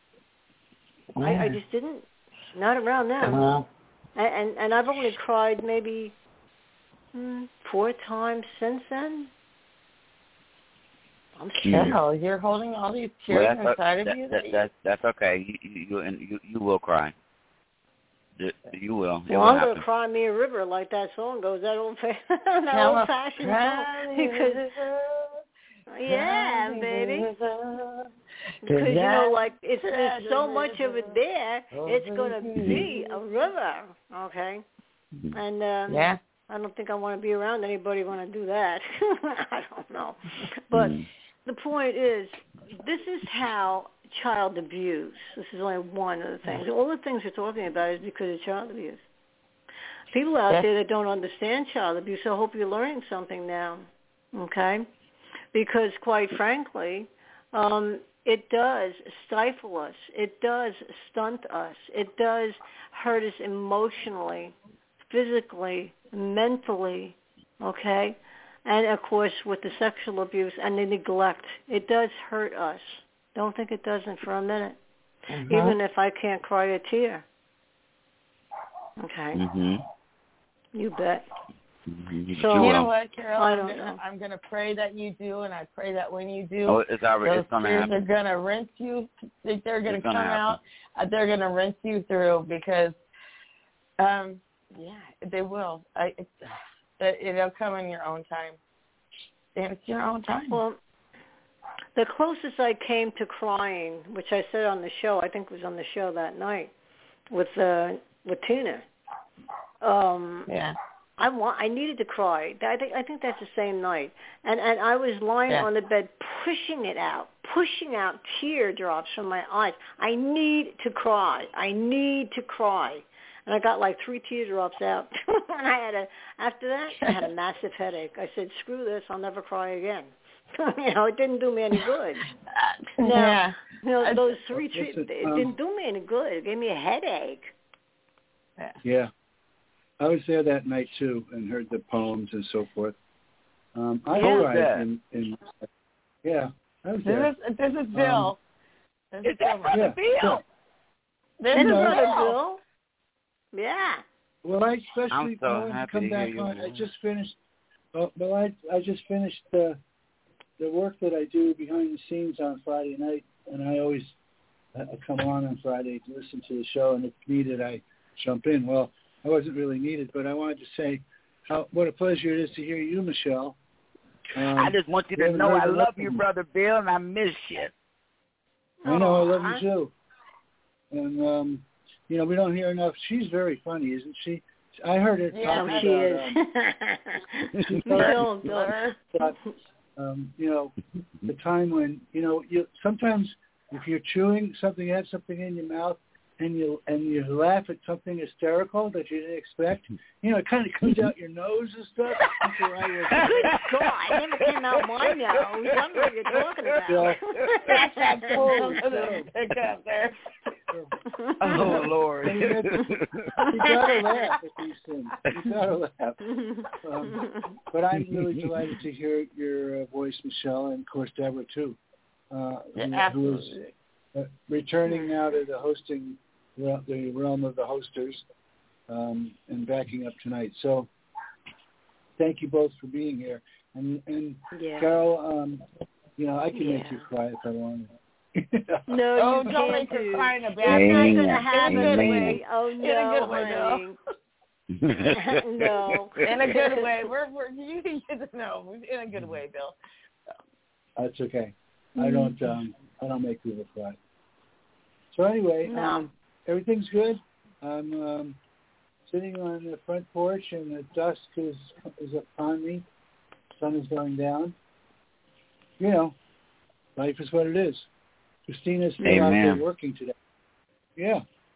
I just didn't. Not around them. And I've only cried maybe 4 times since then. I'm sure. You're holding all these tears inside of you. That's okay. You will cry. You will. Well, I'm going to cry me a river, like that song goes. That old-fashioned song. Because, yeah, baby. Because, like, there's so much of it there, it's going to be a river, okay? And I don't think I want to be around anybody when I do that. I don't know. But the point is, this is how child abuse, this is only one of the things. All the things we're talking about is because of child abuse. People out there that don't understand child abuse, I hope you're learning something now, okay? Because quite frankly, it does stifle us. It does stunt us. It does hurt us emotionally, physically, mentally, okay? And, of course, with the sexual abuse and the neglect, it does hurt us. Don't think it doesn't for a minute, even if I can't cry a tear. Okay? You bet. So, you know what, Carol? I'm going to pray that you do, and I pray that when you do, it's already, those tears are going to rinse you. They're going to come out. They're going to rinse you through because, they will. It'll come in your own time. And it's your own time. Well, the closest I came to crying, which I said on the show, I think it was on the show that night with Tina. I needed to cry. I think that's the same night. And I was lying on the bed, pushing out teardrops from my eyes. I need to cry. And I got like 3 teardrops out. And after that, I had a massive headache. I said, screw this, I'll never cry again. It didn't do me any good. Those 3 teardrops, it didn't do me any good. It gave me a headache. Yeah. I was there that night, too, and heard the poems and so forth. I cried in I was there. This is Bill. Is that Brother Bill? This is Brother Bill. Yeah. Well, I especially wanted to come back on. I just finished. I just finished the work that I do behind the scenes on Friday night, and I always come on Friday to listen to the show, and if needed, I jump in. Well, I wasn't really needed, but I wanted to say what a pleasure it is to hear you, Michelle. I just want you to know I love you, Brother Bill, and I miss you. I know, I love you too. And we don't hear enough. She's very funny, isn't she? I heard it. Yeah, she is. The time when you sometimes if you're chewing something, you have something in your mouth, and you laugh at something hysterical that you didn't expect. It kind of comes out your nose and stuff. That's where I was. Good God, it never came out my nose. I don't know what you're talking about. That's that cool pick up there. Oh, Lord. You gotta laugh at these things. You gotta laugh. But I'm really delighted to hear your voice, Michelle, and of course Deborah too, who is returning now to the hosting, the realm of the hosters, and backing up tonight. So thank you both for being here. And Carol, I can make you cry if I want. No, you don't can't make her do. cry in a It's bad not way. going to happen. In a good way. Oh In a good way, honey. No. In a good way. You no, in a good way, Bill. That's okay. I don't make people cry. So anyway, everything's good. I'm sitting on the front porch, and the dusk is upon me. Sun is going down. Life is what it is. Christina's still out there working today. Yeah.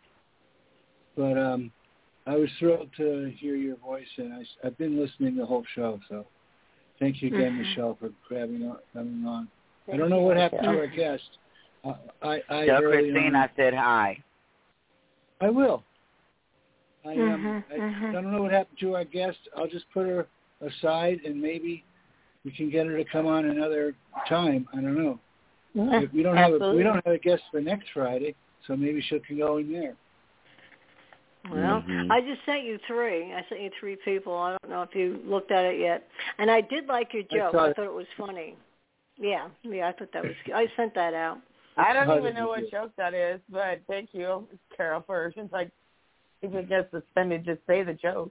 But I was thrilled to hear your voice, and I've been listening the whole show. So thank you again, Michelle, for coming on. I don't know what happened to our guest. Tell Christine I said hi. I will. I don't know what happened to our guest. I'll just put her aside, and maybe we can get her to come on another time. I don't know. We don't have a guest for next Friday, so maybe she can go in there. Well, I just sent you 3. I sent you 3 people. I don't know if you looked at it yet. And I did like your joke. I thought it was funny. Yeah, I thought that was good. I sent that out. I don't even know what joke that is, but thank you, Carol, for since I even get suspended, just say the joke.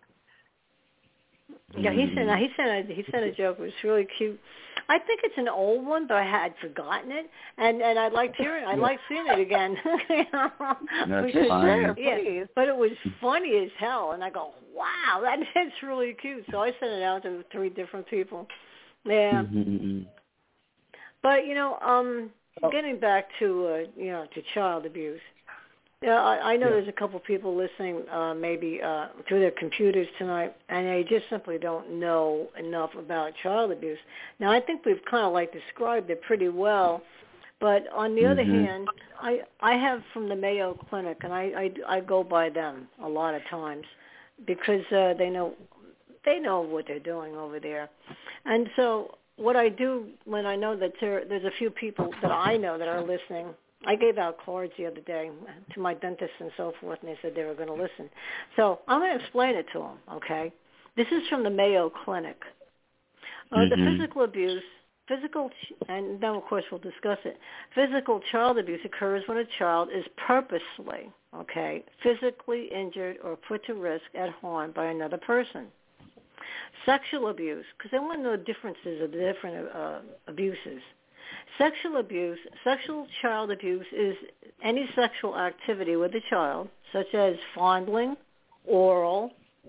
Yeah, he sent a joke. It was really cute. I think it's an old one, but I had forgotten it, and I liked hearing it. I liked seeing it again. That's fine. Yeah, but it was funny as hell, and I go, wow, that's really cute. So I sent it out to 3 different people. Yeah. But getting back to to child abuse. Yeah, I know there's a couple people listening maybe through their computers tonight, and they just simply don't know enough about child abuse. Now, I think we've kind of described it pretty well, but on the other hand, I have from the Mayo Clinic, and I go by them a lot of times because they know what they're doing over there. And so what I do when I know that there's a few people that I know that are listening, I gave out cards the other day to my dentist and so forth, and they said they were going to listen. So I'm going to explain it to them, okay? This is from the Mayo Clinic. The physical abuse, and then, of course, we'll discuss it. Physical child abuse occurs when a child is purposely, physically injured or put to risk at harm by another person. Sexual abuse, because they want to know the differences of the different abuses. Sexual child abuse is any sexual activity with a child, such as fondling, oral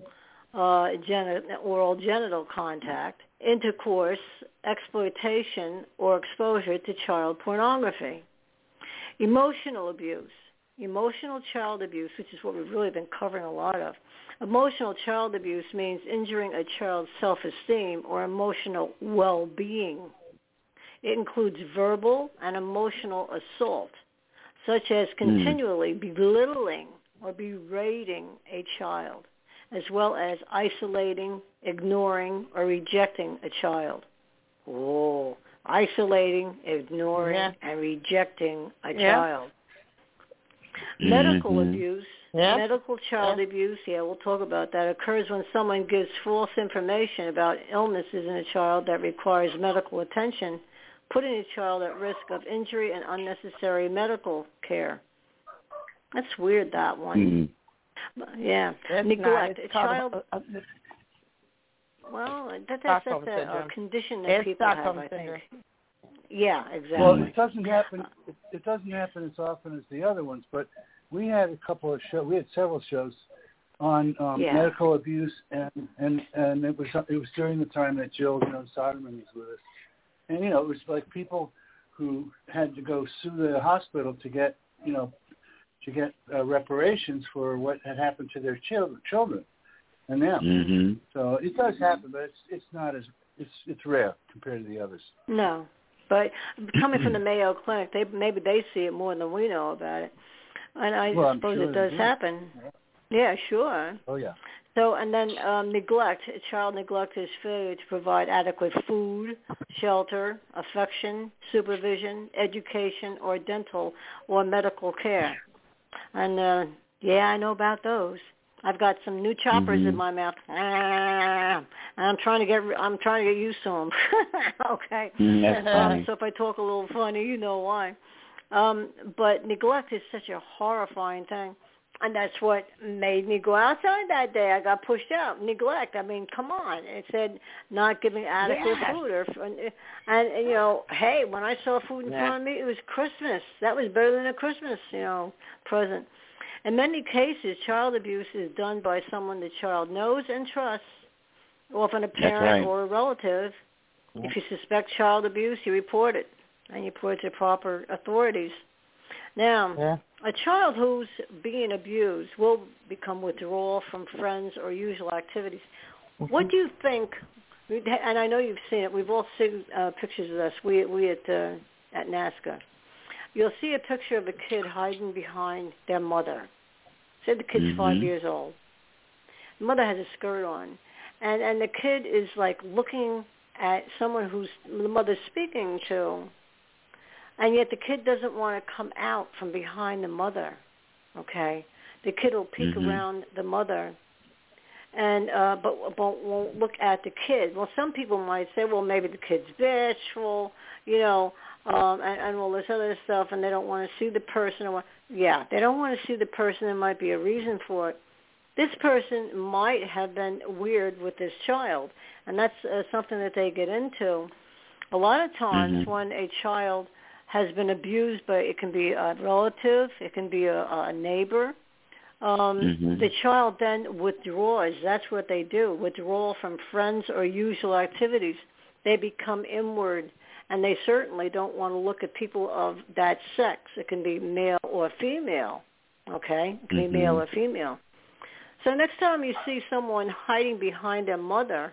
genital contact, intercourse, exploitation, or exposure to child pornography. Emotional abuse. Emotional child abuse, which is what we've really been covering a lot of. Emotional child abuse means injuring a child's self-esteem or emotional well-being. It includes verbal and emotional assault, such as continually belittling or berating a child, as well as isolating, ignoring, or rejecting a child. Oh, isolating, ignoring, and rejecting a child. Medical abuse, medical child abuse, we'll talk about that, occurs when someone gives false information about illnesses in a child that requires medical attention, putting a child at risk of injury and unnecessary medical care. That's weird, that one. Yeah. That's neglect. A child... Well, that's a condition that people have, I think. Yeah, exactly. Well, it doesn't happen. It doesn't happen as often as the other ones, but we had a couple of shows. We had several shows on medical abuse, and it was during the time that Jill Soderman was with us, and it was like people who had to go sue the hospital to get reparations for what had happened to their children and them. So it does happen, but it's not as it's rare compared to the others. No. But coming from the Mayo Clinic, maybe they see it more than we know about it. And I suppose sure it does happen. Yeah, sure. Oh, yeah. So, and then neglect. Child neglect is failure to provide adequate food, shelter, affection, supervision, education, or dental or medical care. And, yeah, I know about those. I've got some new choppers in my mouth. And I'm trying to get used to them. Okay. That's funny. So if I talk a little funny, you know why. But neglect is such a horrifying thing. And that's what made me go outside that day. I got pushed out. Neglect. I mean, come on. It said not giving adequate food. And, you know, hey, when I saw food in front of me, it was Christmas. That was better than a Christmas, you know, present. In many cases, child abuse is done by someone the child knows and trusts, often a parent or a relative. If you suspect child abuse, you report it, and you report it to proper authorities. Now, a child who's being abused will become withdrawal from friends or usual activities. What do you think, and I know you've seen it, we've all seen pictures of this, we at NASCA. You'll see a picture of a kid hiding behind their mother. Say the kid's 5 years old. The mother has a skirt on. And the kid is like looking at someone who's the mother's speaking to. And yet the kid doesn't want to come out from behind the mother, okay? The kid will peek around the mother, and but won't look at the kid. Well, some people might say, well, maybe the kid's vengeful, you know, and all this other stuff, and they don't want to see the person. Yeah, they don't want to see the person. There might be a reason for it. This person might have been weird with this child, and that's something that they get into. A lot of times when a child has been abused, but it can be a relative, it can be a neighbor. The child then withdraws. That's what they do, withdraw from friends or usual activities. They become inward, and they certainly don't want to look at people of that sex. It can be male or female, okay? It can be male or female. So next time you see someone hiding behind their mother,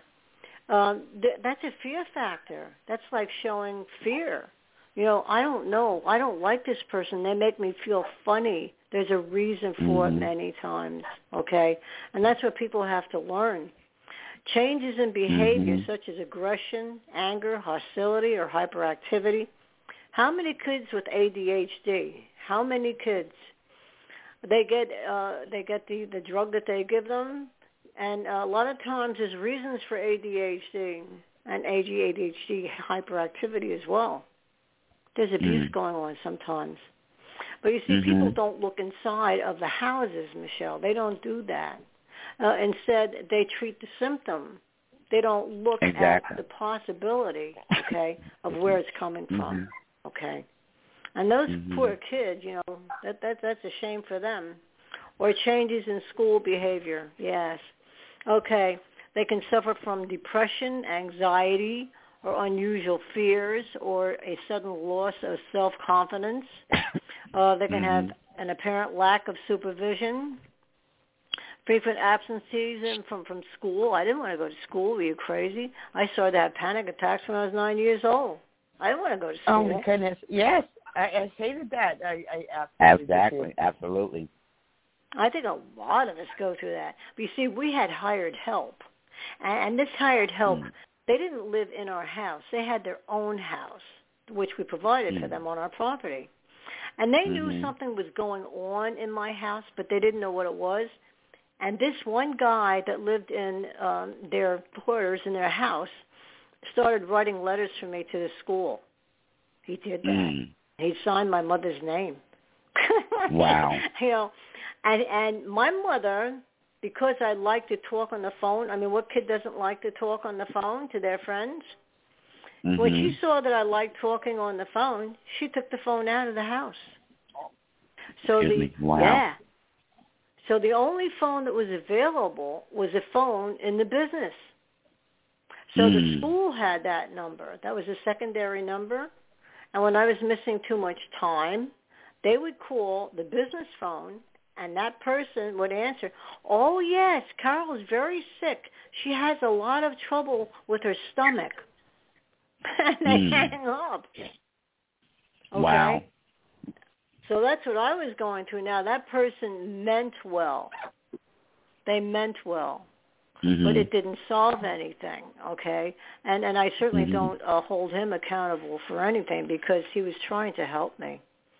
that's a fear factor. That's like showing fear. You know, I don't know. I don't like this person. They make me feel funny. There's a reason for it many times, okay? And that's what people have to learn. Changes in behavior such as aggression, anger, hostility, or hyperactivity. How many kids with ADHD? How many kids? They get the drug that they give them, and a lot of times there's reasons for ADHD and ADHD hyperactivity as well. There's abuse going on sometimes. But you see, people don't look inside of the houses, Michelle. They don't do that. Instead, they treat the symptom. They don't look at the possibility, okay, of where it's coming from, okay? And those poor kids, you know, that's a shame for them. Or changes in school behavior, yes. Okay, they can suffer from depression, anxiety, or unusual fears, or a sudden loss of self-confidence. They can have an apparent lack of supervision, frequent absences from school. I didn't want to go to school. Were you crazy? I started to have panic attacks when I was 9 years old. I didn't want to go to school. Oh, my goodness. Yes, I hated that. I absolutely. Absolutely. I think a lot of us go through that. But you see, we had hired help. And this hired help, they didn't live in our house. They had their own house, which we provided for them on our property. And they knew something was going on in my house, but they didn't know what it was. And this one guy that lived in their quarters in their house started writing letters for me to the school. He did that. He signed my mother's name. Wow. You know, and my mother, because I like to talk on the phone, I mean, what kid doesn't like to talk on the phone to their friends? When she saw that I liked talking on the phone, she took the phone out of the house. So Wow. So the only phone that was available was a phone in the business. So the school had that number. That was a secondary number. And when I was missing too much time, they would call the business phone, and that person would answer, "Oh, yes, Carol is very sick. She has a lot of trouble with her stomach." And they hang up. Okay? Wow. So that's what I was going through. Now, that person meant well. They meant well. But it didn't solve anything, okay? And I certainly don't hold him accountable for anything because he was trying to help me.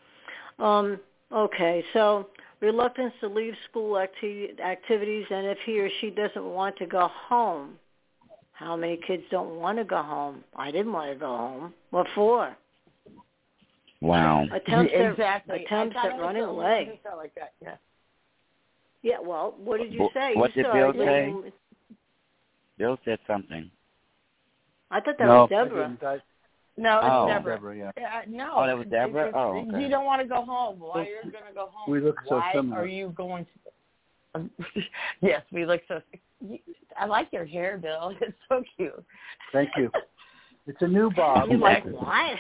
Okay, so reluctance to leave school activities, and if he or she doesn't want to go home. How many kids don't want to go home? I didn't want to go home. What for? Wow. Attempts exactly. at running away. Like that, yeah. Yeah, well, what did you say? What did Bill say? Bill said something. I thought that was Deborah. No, it's Deborah. Deborah, yeah. No. Oh, that was Deborah? Oh, okay. You don't want to go home. Why are you going to go home? We look so similar. Why are you going to... Yes, we look so... I like your hair, Bill. It's so cute. Thank you. It's a new bob. You're like, what?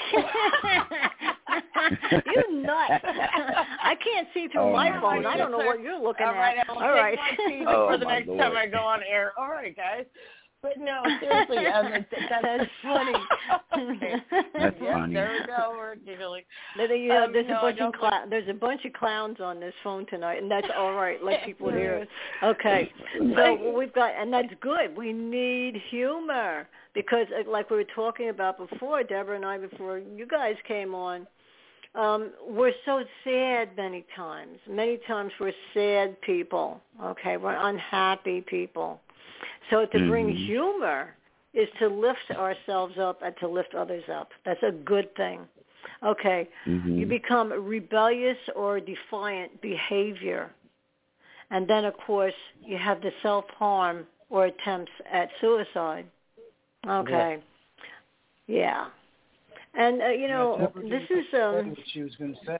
You nuts. I can't see through my phone. I don't know what you're looking at. All right. For the next Lord. time I go on air. All right, guys. But no, seriously, that's funny. Okay. That's funny. There we go. We're giggling. There's a bunch of clowns on this phone tonight, and that's all right. Let people hear it. Okay. So we've got, and that's good. We need humor because, like we were talking about before, Deborah and I, before you guys came on, we're so sad many times. Many times we're sad people. Okay, we're unhappy people. So to bring humor is to lift ourselves up and to lift others up. That's a good thing. Okay, you become rebellious or defiant behavior. And then, of course, you have the self-harm or attempts at suicide. Okay, yeah. And, this is... what she was going to say.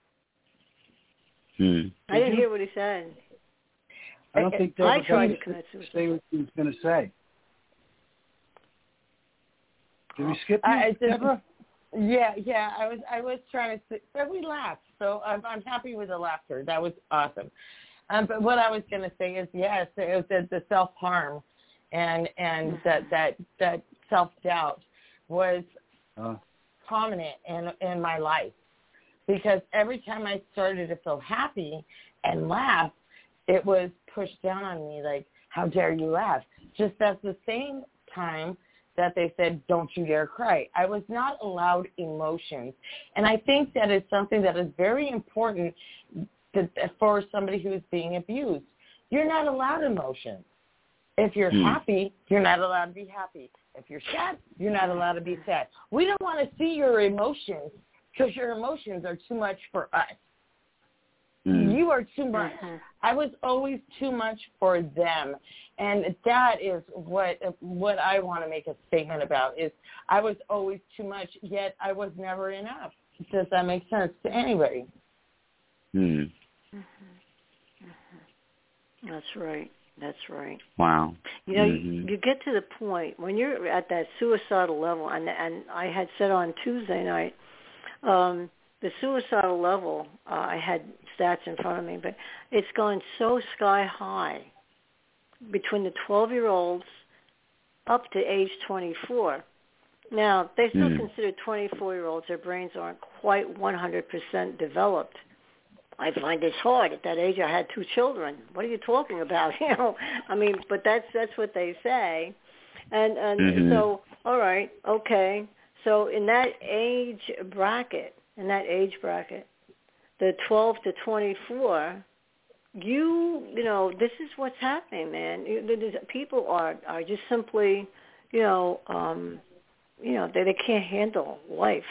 I didn't hear what he said. I don't think Deborah tried to commit suicide. say what she was going to say. Did we skip you, Deborah? Yeah. I was trying to, but we laughed, so I'm happy with the laughter. That was awesome. But what I was going to say is, yes, it was the self-harm and that self-doubt was prominent in my life, because every time I started to feel happy and laugh, it was pushed down on me, like, how dare you laugh? Just at the same time that they said, don't you dare cry. I was not allowed emotions. And I think that is something that is very important for somebody who is being abused. You're not allowed emotions. If you're happy, you're not allowed to be happy. If you're sad, you're not allowed to be sad. We don't want to see your emotions because your emotions are too much for us. You are too much. I was always too much for them. And that is what I want to make a statement about is I was always too much, yet I was never enough. Does that make sense to anybody? That's right. That's right. Wow. You know, you get to the point when you're at that suicidal level, and I had said on Tuesday night, the suicidal level, I had stats in front of me, but it's gone so sky high between the 12-year-olds up to age 24. Now, they still consider 24-year-olds, their brains aren't quite 100% developed. I find this hard. At that age, I had 2 children. What are you talking about? I mean, but that's what they say. And so, all right, okay. So in that age bracket, the 12 to 24, you know, this is what's happening, man. People are just simply, they can't handle life.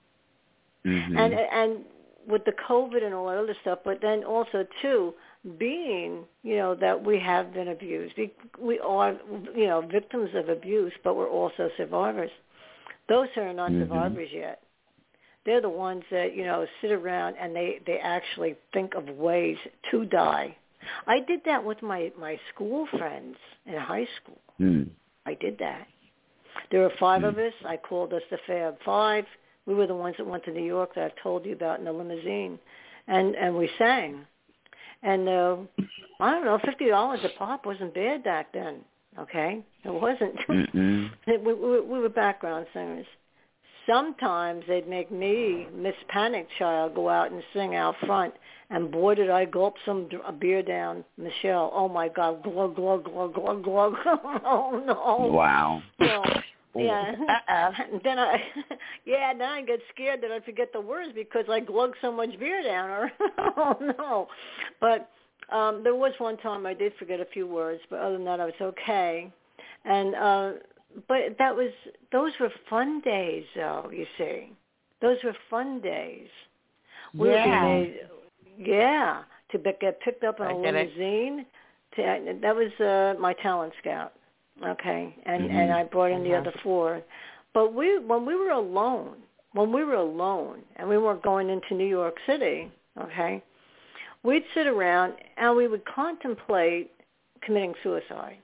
And with the COVID and all that other stuff, but then also, too, being, that we have been abused. We are, victims of abuse, but we're also survivors. Those who are not survivors yet, they're the ones that, sit around and they actually think of ways to die. I did that with my school friends in high school. I did that. There were 5 of us. I called us the Fab Five. We were the ones that went to New York that I've told you about in the limousine, and we sang. And I don't know, $50 a pop wasn't bad back then. Okay, it wasn't. We were background singers. sometimes they'd make me, Miss Panic Child, go out and sing out front. And boy, did I gulp some beer down, Michelle. Oh, my God. Glug, glug, glug, glug, glug. Oh, no. Wow. So, yeah. Then I get scared that I forget the words because I glugged so much beer down. Or oh, no. But there was one time I did forget a few words, but other than that, I was okay. And but those were fun days, though. You see, those were fun days. We would be made, to get picked up in a limousine. That was my talent scout. Okay, and I brought in the other four. But when we were alone, and we weren't going into New York City, okay, we'd sit around and we would contemplate committing suicide.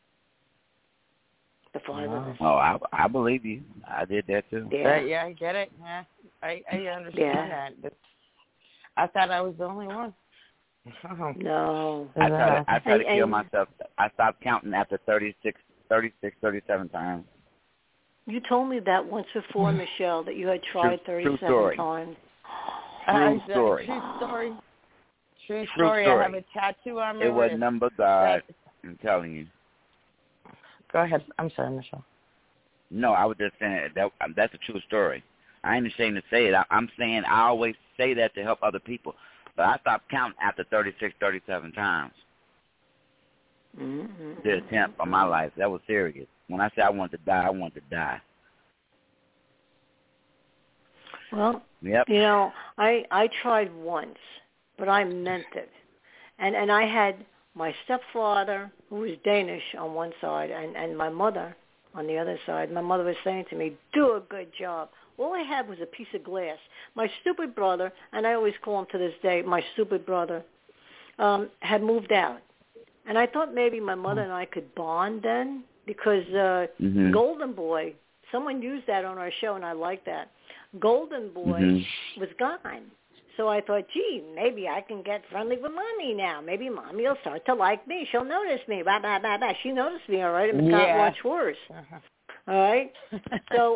The five of us. Oh, I believe you. I did that too. Yeah, I get it. Yeah, I understand that. But I thought I was the only one. No. I tried to kill myself. I stopped counting after 37 times. You told me that once before, Michelle, that you had tried 37 times. True story. True story. I have a tattoo on my wrist. It was none but God. I'm telling you. Go ahead. I'm sorry, Michelle. No, I was just saying that's a true story. I ain't ashamed to say it. I'm saying I always say that to help other people. But I stopped counting after 37 times. The attempt on my life. That was serious. When I said I wanted to die, I wanted to die. Well, yep. You know, I tried once, but I meant it. And I had my stepfather, who was Danish on one side, and my mother on the other side. My mother was saying to me, do a good job. All I had was a piece of glass. My stupid brother, and I always call him to this day, my stupid brother, had moved out. And I thought maybe my mother and I could bond then because Golden Boy, someone used that on our show, and I like that. Golden Boy was gone. So I thought, gee, maybe I can get friendly with Mommy now. Maybe Mommy will start to like me. She'll notice me. Blah, blah, blah, blah. She noticed me, all right, and can't watch worse. All right? So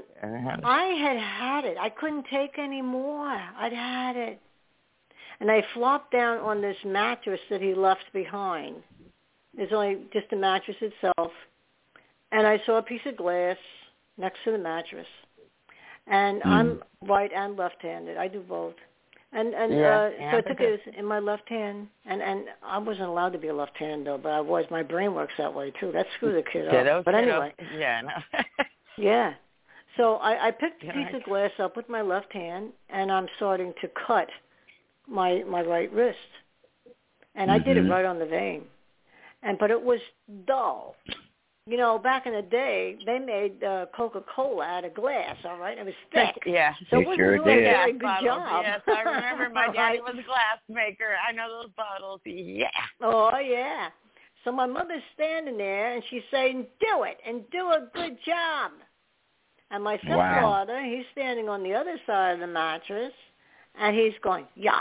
I had it. I couldn't take any more. I'd had it. And I flopped down on this mattress that he left behind. There's only just the mattress itself. And I saw a piece of glass next to the mattress. And I'm right and left-handed. I do both. And so I took it in my left hand, and I wasn't allowed to be a left hand though, but I was. My brain works that way too. That screwed the kid up. But anyway, yeah. So I picked a piece of glass up with my left hand, and I'm starting to cut my right wrist, and I did it right on the vein, but it was dull. You know, back in the day, they made Coca-Cola out of glass, all right? It was thick. Yeah. So it wasn't doing a very good job. Yes, I remember my daddy was a glass maker. I know those bottles. Yeah. Oh, yeah. So my mother's standing there, and she's saying, do it, and do a good job. And my stepfather, he's standing on the other side of the mattress, and he's going, yeah.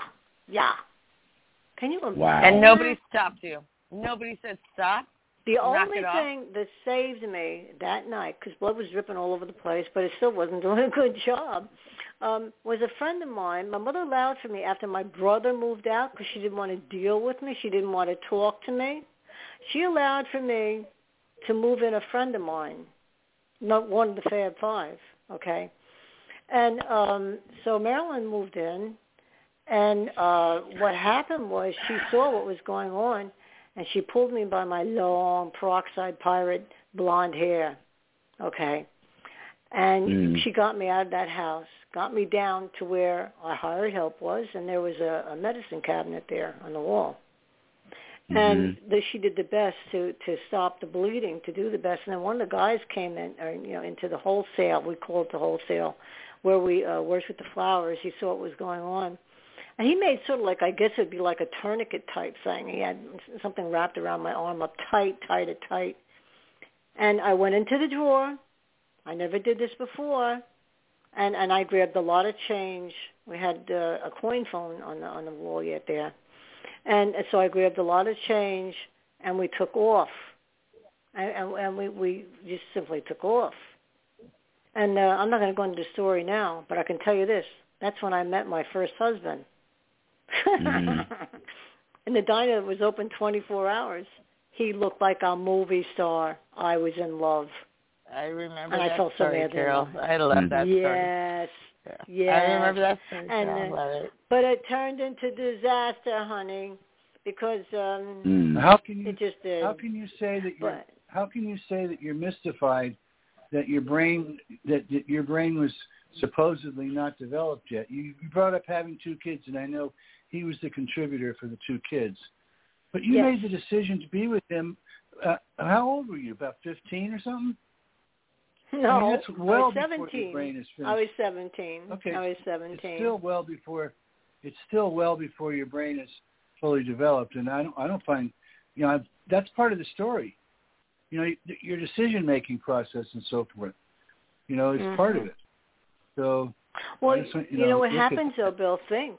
Can you imagine? Wow. And nobody stopped you. Nobody said stop. The only thing that saved me that night, because blood was dripping all over the place, but it still wasn't doing a good job, was a friend of mine. My mother allowed for me after my brother moved out because she didn't want to deal with me. She didn't want to talk to me. She allowed for me to move in a friend of mine, not one of the Fab Five, okay? And so Marilyn moved in, and what happened was she saw what was going on, and she pulled me by my long peroxide pirate blonde hair, okay? And she got me out of that house, got me down to where our hired help was, and there was a medicine cabinet there on the wall. And she did the best to stop the bleeding, to do the best. And then one of the guys came in, into the wholesale. We call it the wholesale, where we worked with the flowers. He saw what was going on. And he made sort of like, I guess it would be like a tourniquet type thing. He had something wrapped around my arm up tight. And I went into the drawer. I never did this before. And I grabbed a lot of change. We had a coin phone on the wall yet there. And so I grabbed a lot of change, and we took off. And we just simply took off. And I'm not going to go into the story now, but I can tell you this. That's when I met my first husband. Mm-hmm. And the diner was open 24 hours. He looked like a movie star. I was in love. I remember And that I felt story, so bad. Carol. I love that story. Yes. Yes. I remember that story. And, I love it. But it turned into disaster, honey, because How can you? it just did. How can you say that you're? But, How can you say that you're mystified that your brain was supposedly not developed yet? You brought up having 2 kids, and I know he was the contributor for the 2 kids. But you yes. made the decision to be with him. How old were you? About 15 or something? No, I mean, that's well I was before 17. your brain is finished. I was 17. Okay. I was 17. It's still well before your brain is fully developed, and I don't find, that's part of the story. Your decision-making process and so forth, is mm-hmm. part of it. So, well, what happens though, Bill? Think,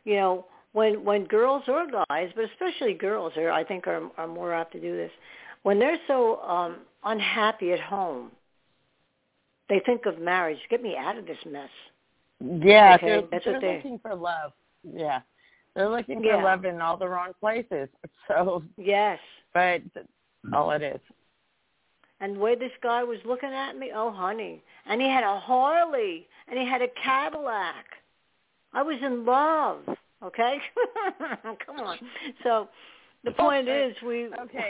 when girls or guys, but especially girls, I think are more apt to do this. When they're so unhappy at home, they think of marriage. Get me out of this mess. Yeah, okay? they're looking for love. Yeah, they're looking for love in all the wrong places. So yes, but all it is. And the way this guy was looking at me, oh, honey. And he had a Harley, and he had a Cadillac. I was in love, okay? Come on. So the point is we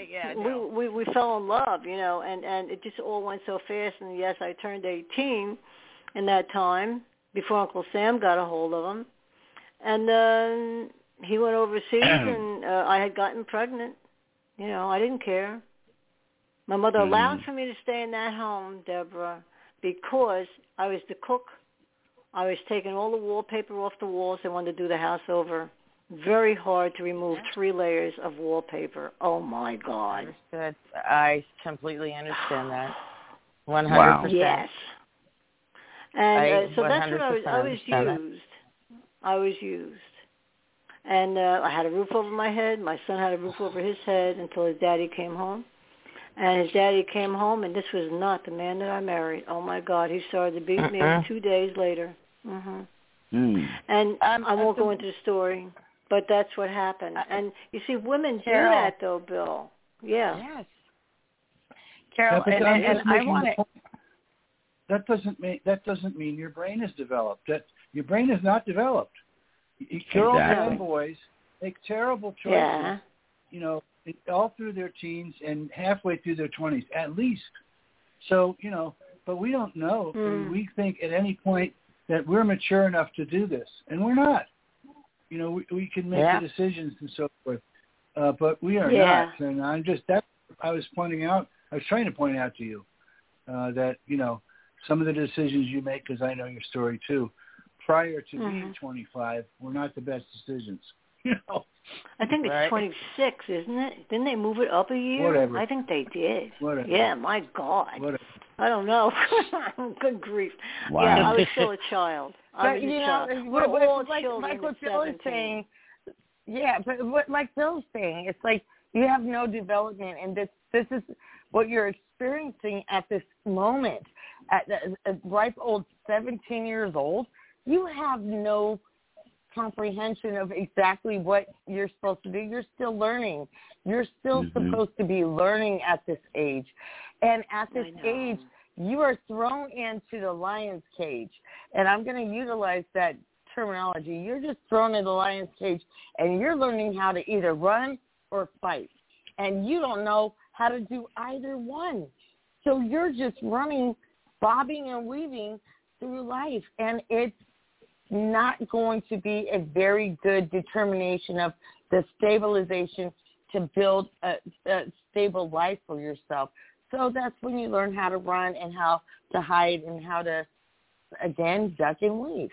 fell in love, and it just all went so fast. And, yes, I turned 18 in that time before Uncle Sam got a hold of him. And then he went overseas, and I had gotten pregnant. I didn't care. My mother allowed for me to stay in that home, Deborah, because I was the cook. I was taking all the wallpaper off the walls. They wanted to do the house over. Very hard to remove 3 layers of wallpaper. Oh, my God. Understood. I completely understand that. 100%. Wow. Yes. And so that's what I was used. I was used. And I had a roof over my head. My son had a roof over his head until his daddy came home. And his daddy came home, and this was not the man that I married. Oh, my God. He started to beat me 2 days later. Mm-hmm. And I won't go into the story, but that's what happened. And, you see, women do that, though, Bill. Yeah. Yes. Carol, and I want to... That doesn't mean your brain is developed. That your brain is not developed. Girls and boys make terrible choices, all through their teens and halfway through their 20s, at least. So, but we don't know. I mean, we think at any point that we're mature enough to do this, and we're not. We can make the decisions and so forth, but we are not. And I was trying to point out to you that, some of the decisions you make, because I know your story too, prior to being 25, were not the best decisions. I think it's 26, isn't it? Didn't they move it up a year? Whatever. I think they did. Whatever. Yeah, my God. Whatever. I don't know. Good grief. Wow. Yeah, I was still a child. But, we're all children like what at Bill 17. is saying, but like Bill's saying, it's like you have no development, and this is what you're experiencing at this moment. At a ripe old 17 years old, you have no comprehension of exactly what you're supposed to do. You're still learning. You're still supposed to be learning at this age. And at this age, you are thrown into the lion's cage. And I'm going to utilize that terminology. You're just thrown in the lion's cage, and you're learning how to either run or fight. And you don't know how to do either one. So you're just running, bobbing and weaving through life. And it's not going to be a very good determination of the stabilization to build a stable life for yourself. So that's when you learn how to run and how to hide and how to, again, duck and weave.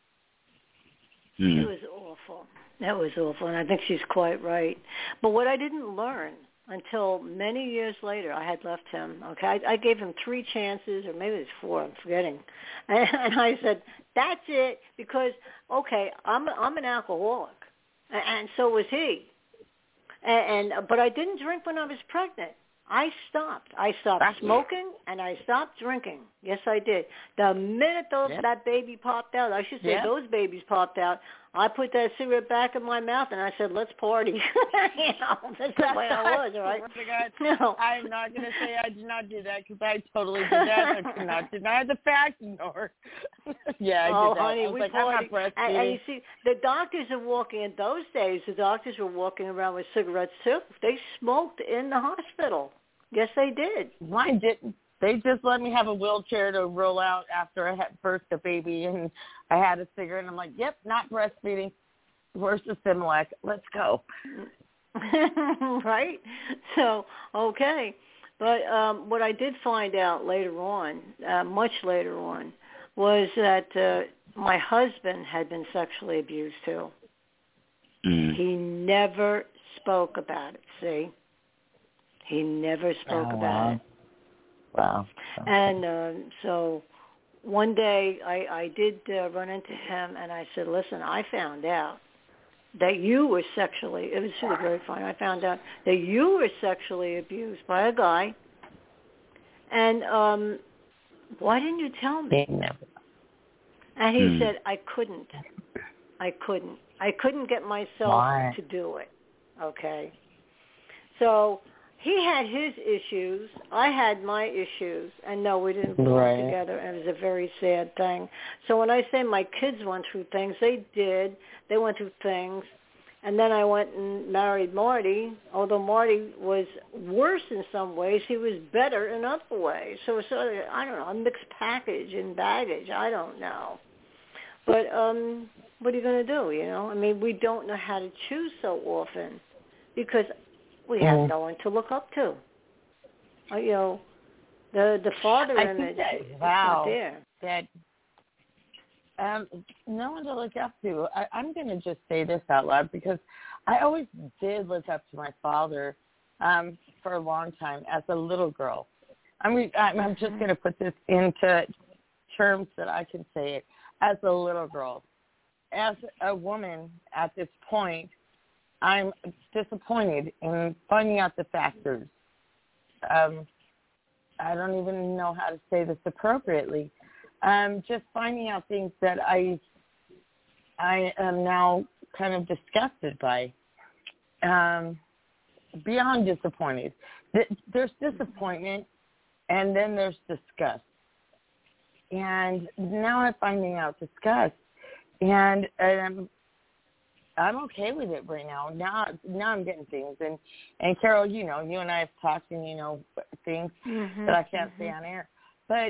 It was awful. That was awful, and I think she's quite right. But what I didn't learn until many years later, I had left him, okay? I gave him 3 chances, or maybe it was 4, I'm forgetting. And I said, that's it, because, okay, I'm an alcoholic, and so was he. But I didn't drink when I was pregnant. I stopped. I stopped smoking and I stopped drinking. Yes, I did. The minute that baby popped out, I should say those babies popped out, I put that cigarette back in my mouth and I said, let's party. That's the way I was, right? No. I'm not going to say I did not do that because I totally did that. I cannot deny the fact, nor. I did that. Honey, I was like, I'm not breastfeeding. And you see, the doctors are walking, in those days, the doctors were walking around with cigarettes too. They smoked in the hospital. Yes, they did. Mine didn't. They just let me have a wheelchair to roll out after I had birthed a baby, and I had a cigarette, and I'm like, yep, not breastfeeding. Where's the Similac? Let's go. Right? So, okay. But what I did find out later on, much later on, was that my husband had been sexually abused too. He never spoke about it, see? He never spoke about it. Wow. And so one day I did run into him, and I said, listen, I found out that you were sexually, it was really very funny, I found out that you were sexually abused by a guy, and why didn't you tell me? And he said, I couldn't get myself to do it, okay? So he had his issues. I had my issues. And no, we didn't belong together. And it was a very sad thing. So when I say my kids went through things, they did. They went through things. And then I went and married Marty. Although Marty was worse in some ways, he was better in other ways. So it's sort of, I don't know, a mixed package and baggage. I don't know. But what are you going to do, you know? I mean, we don't know how to choose so often because we have no one to look up to. You know, the father image is not there. No one to look up to. I'm going to just say this out loud because I always did look up to my father for a long time as a little girl. I'm just going to put this into terms that I can say it. As a little girl. As a woman at this point, I'm disappointed in finding out the factors. I don't even know how to say this appropriately. Just finding out things that I am now kind of disgusted by. Beyond disappointed. There's disappointment, and then there's disgust. And now I'm finding out disgust. And I'm okay with it right now. Now I'm getting things. And Carol, you know, you and I have talked and, you know, things that I can't say on air. But,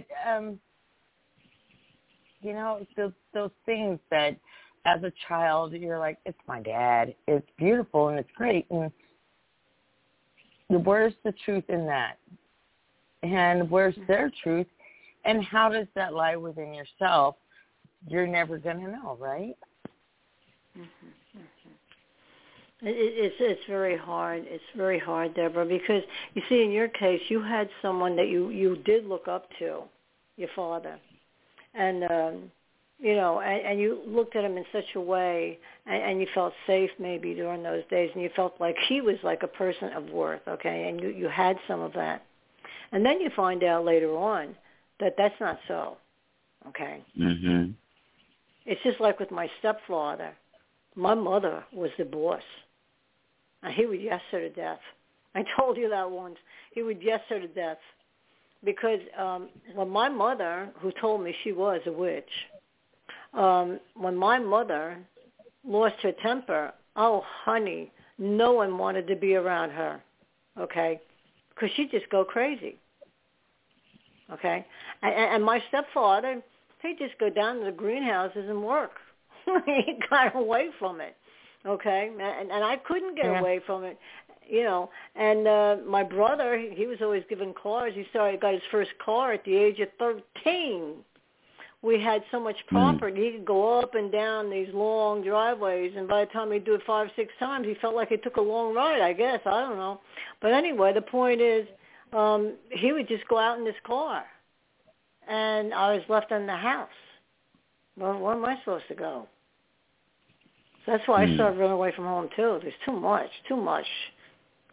you know, those things that as a child you're like, it's my dad. It's beautiful and it's great. And where's the truth in that? And where's their truth? And how does that lie within yourself? You're never going to know, right? It's very hard. It's very hard, Deborah, because you see, in your case, you had someone that you did look up to, your father, and you know, and you looked at him in such a way, and you felt safe maybe during those days, and you felt like he was like a person of worth, okay, and you had some of that, and then you find out later on that that's not so, okay. It's just like with my stepfather. My mother was the boss. And he would yes her to death. I told you that once. He would yes her to death. Because when my mother, who told me she was a witch, when my mother lost her temper, oh, honey, no one wanted to be around her, okay? Because she'd just go crazy, okay? And my stepfather, he'd just go down to the greenhouses and work. He got away from it, okay? And I couldn't get away from it, you know. And my brother, he was always given cars. He got his first car at the age of 13. We had so much property. He could go up and down these long driveways, and by the time he'd do it 5-6 times, he felt like it took a long ride, I guess. I don't know. But anyway, the point is he would just go out in this car, and I was left in the house. Well, where am I supposed to go? So that's why I started running away from home, too. There's too much.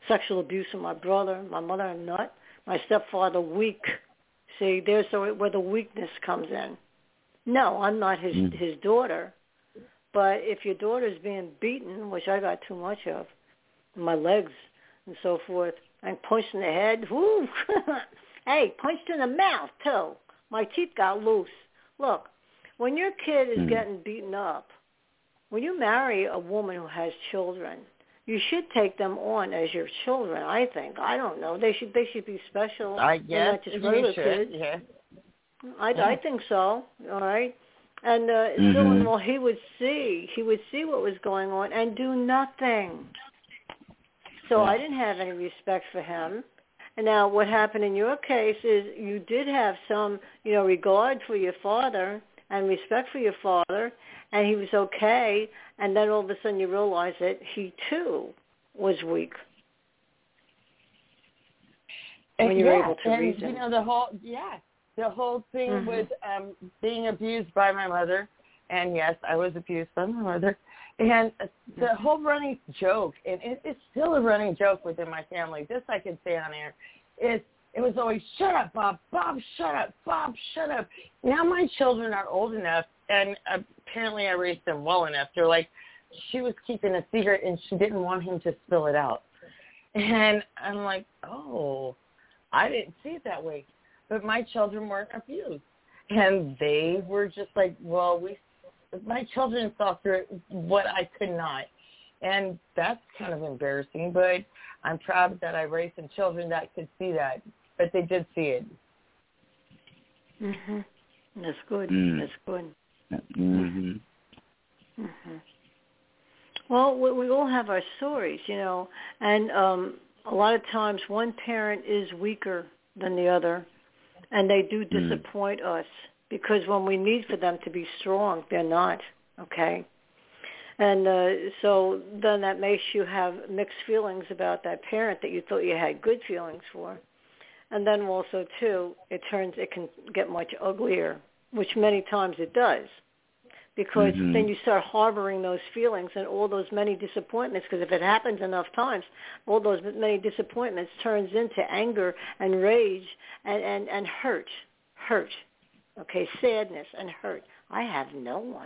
sexual abuse of my brother, my mother, I'm not. My stepfather, weak. See, there's where the weakness comes in. No, I'm not his daughter. But if your daughter's being beaten, which I got too much of, my legs and so forth, and punched in the head, whoo, hey, punched in the mouth too. My teeth got loose. Look, when your kid is getting beaten up, when you marry a woman who has children, you should take them on as your children, I think. I don't know. They should be special. I guess not just regular kids. Yeah. I think so. All right. And so he would see what was going on and do nothing. So I didn't have any respect for him. And now what happened in your case is you did have some, regard for your father and respect for your father, and he was okay, and then all of a sudden you realize that he too was weak. When you were able to reason. The whole thing with being abused by my mother, and yes, I was abused by my mother, and the whole running joke, and it's still a running joke within my family, this I can say on air, it was always, shut up, Bob, Bob, shut up, Bob, shut up. Now my children are old enough, and apparently I raised them well enough. They're like, she was keeping a secret, and she didn't want him to spill it out. And I'm like, oh, I didn't see it that way. But my children weren't abused. And they were just like, well, my children saw through what I could not. And that's kind of embarrassing, but I'm proud that I raised some children that could see that. But they did see it. That's good. That's good. Well, we all have our stories, and a lot of times one parent is weaker than the other, and they do disappoint us because when we need for them to be strong, they're not, okay? And so then that makes you have mixed feelings about that parent that you thought you had good feelings for. And then also, too, it can get much uglier, which many times it does, because then you start harboring those feelings and all those many disappointments, because if it happens enough times, all those many disappointments turns into anger and rage and hurt, okay, sadness and hurt. I have no one.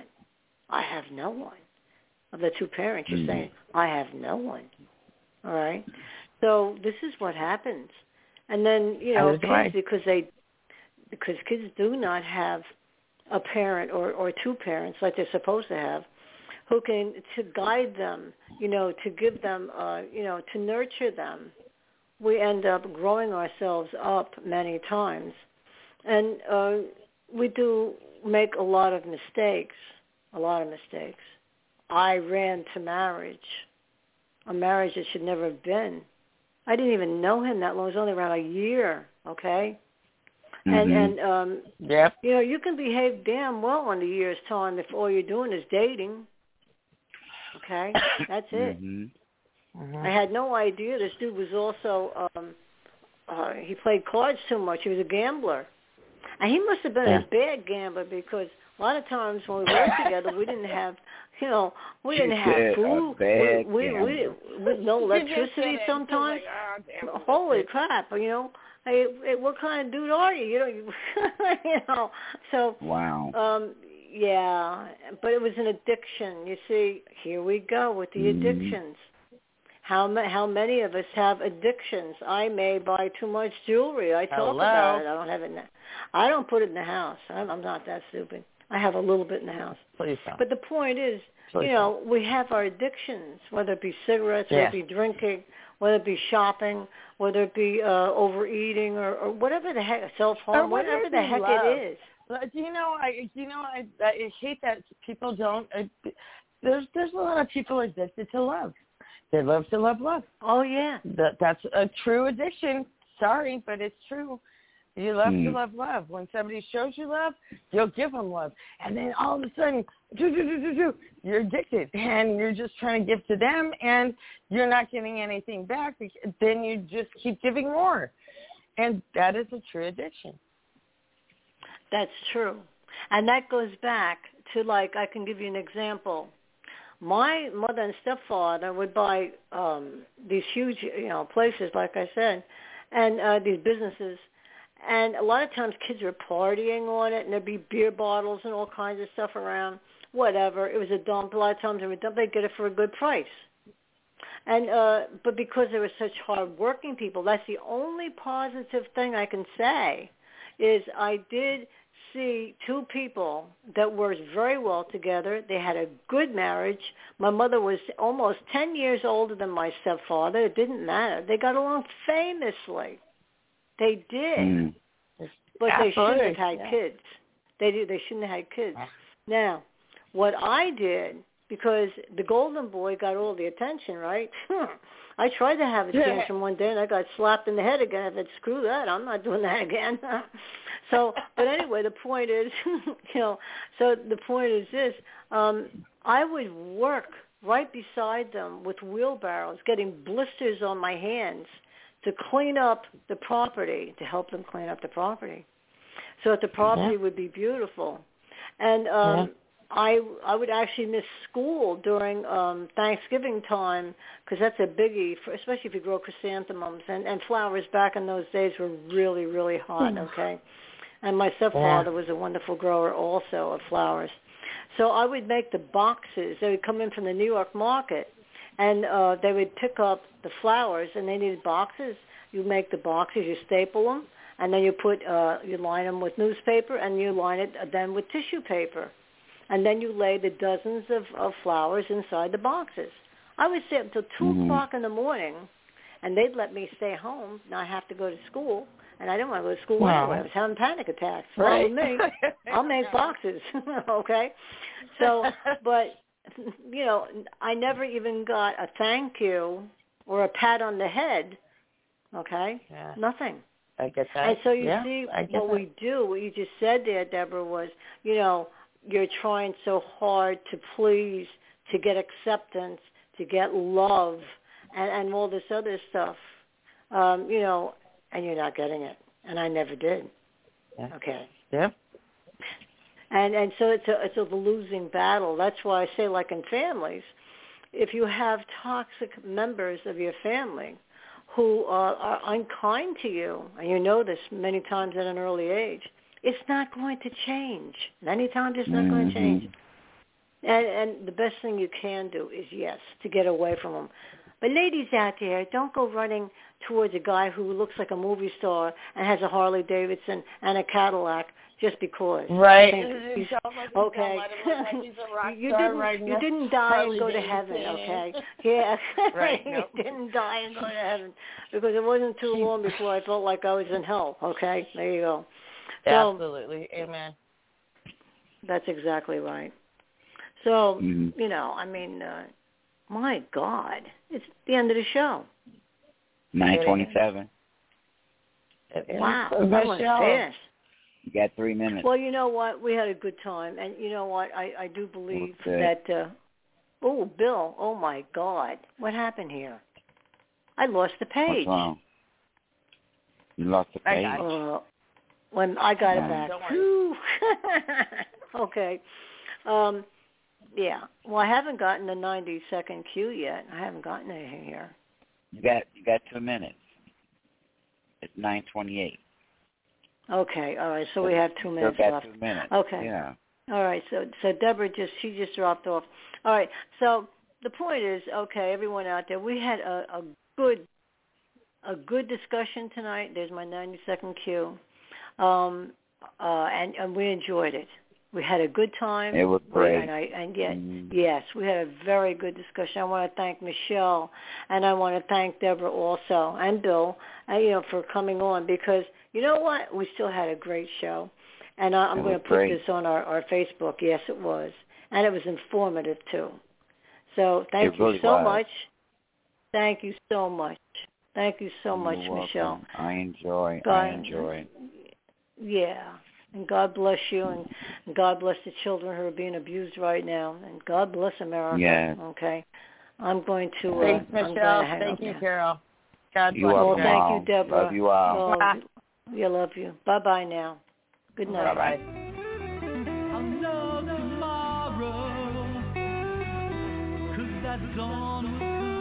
Of the two parents, you're saying, I have no one. All right? So this is what happens. And then, kids, because kids do not have a parent or two parents like they're supposed to have, who can to guide them, to give them, to nurture them. We end up growing ourselves up many times, and we do make a lot of mistakes. I ran to marriage, a marriage that should never have been. I didn't even know him that long. It was only around a year, okay? And you can behave damn well in a year's time if all you're doing is dating. Okay? That's it. I had no idea this dude was also, he played cards too much. He was a gambler. And he must have been a bad gambler because a lot of times when we worked together, we didn't have, we didn't have food. We with no electricity sometimes. Holy crap, Hey, what kind of dude are you? So wow. Yeah, but it was an addiction. You see, here we go with the addictions. How many of us have addictions? I may buy too much jewelry. I talk about it. I don't have it. I don't put it in the house. I'm not that stupid. I have a little bit in the house. Please don't. But the point is, we have our addictions, whether it be cigarettes, whether it be drinking, whether it be shopping, whether it be overeating, or whatever the heck, self-harm, whatever the heck it is. I hate that people don't. There's a lot of people addicted to love. They love to love. Oh yeah, that's a true addiction. Sorry, but it's true. You love to love. When somebody shows you love, you'll give them love, and then all of a sudden, you're addicted, and you're just trying to give to them, and you're not getting anything back. Then you just keep giving more, and that is a true addiction. That's true, and that goes back to I can give you an example. my mother and stepfather would buy these huge, places, like I said, and these businesses. And a lot of times kids were partying on it, and there'd be beer bottles and all kinds of stuff around. Whatever. It was a dump. A lot of times they were dump. They'd get it for a good price. And but because they were such hard-working people, that's the only positive thing I can say is I did see two people that worked very well together. They had a good marriage. My mother was almost 10 years older than my stepfather. It didn't matter. They got along famously. They did. But they shouldn't have had kids. They shouldn't have had kids. Now, what I did, because the golden boy got all the attention, right? I tried to have a tantrum one day, and I got slapped in the head again. I said, screw that. I'm not doing that again. So, but anyway, the point is, so the point is this. I would work right beside them with wheelbarrows, getting blisters on my hands to clean up the property, to help them clean up the property, so that the property would be beautiful. And I would actually miss school during Thanksgiving time, because that's a biggie, especially if you grow chrysanthemums. And flowers back in those days were really, really hot, okay? And my stepfather was a wonderful grower also of flowers. So I would make the boxes. They would come in from the New York market, and they would pick up the flowers, and they needed boxes. You make the boxes, you staple them, and then you line them with newspaper, and you line it then with tissue paper. And then you lay the dozens of flowers inside the boxes. I would stay up until 2 o'clock in the morning, and they'd let me stay home. Now I have to go to school, and I didn't want to go to school anyway. I was having panic attacks. Right. Well, with me, I'll make boxes, okay? So, but, I never even got a thank you or a pat on the head, okay? Yeah. Nothing. I get that. And so you see what we do, what you just said there, Deborah, was, you're trying so hard to please, to get acceptance, to get love, and all this other stuff, and you're not getting it. And I never did. Yeah. Okay. Yeah. And so it's a losing battle. That's why I say, like in families, if you have toxic members of your family who are unkind to you, and you know this many times at an early age, it's not going to change. Many times it's not going to change. And the best thing you can do is, yes, to get away from them. But ladies out there, don't go running towards a guy who looks like a movie star and has a Harley Davidson and a Cadillac just because. Right. Okay. You didn't die and go to heaven, okay? Yeah. Right. You didn't die and go to heaven, because it wasn't too long before I felt like I was in hell, okay? There you go. So, absolutely. Amen. That's exactly right. So, my God, it's the end of the show. 9:27. Wow, that went fast. You got 3 minutes. Well, you know what? We had a good time. And you know what? I do believe that, Bill, oh, my God. What happened here? I lost the page. What's wrong? You lost the page? When I got it back. Okay. Yeah. Well, I haven't gotten the 90-second cue yet. I haven't gotten anything here. You got 2 minutes. It's 9:28. Okay. All right. So we have 2 minutes left. 2 minutes. Okay. Yeah. All right. So Deborah she just dropped off. All right. So the point is, okay, everyone out there, we had a good discussion tonight. There's my 90-second cue. And we enjoyed it. We had a good time. It was great. Yes, we had a very good discussion. I want to thank Michelle, and I want to thank Deborah also, and Bill, for coming on, because you know what? We still had a great show. And I'm going to put this on our Facebook. Yes, it was. And it was informative, too. So thank you so much. Thank you so much. Thank you so much, Michelle. I enjoy. Yeah. And God bless you, and God bless the children who are being abused right now, and God bless America. Yeah. Okay. I'm going to. Thanks, Michelle. Thank you, Carol. God bless you. Well, thank you, Deborah. Love you all. I love you. Bye-bye now. Good night. Bye-bye. that dawn will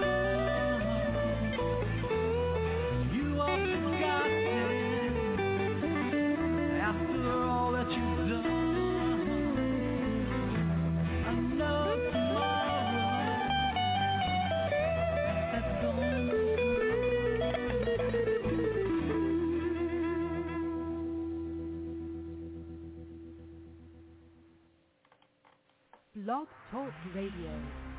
come. You are forgotten after all that you've done. I know tomorrow that dawn will come. Blog Talk Radio.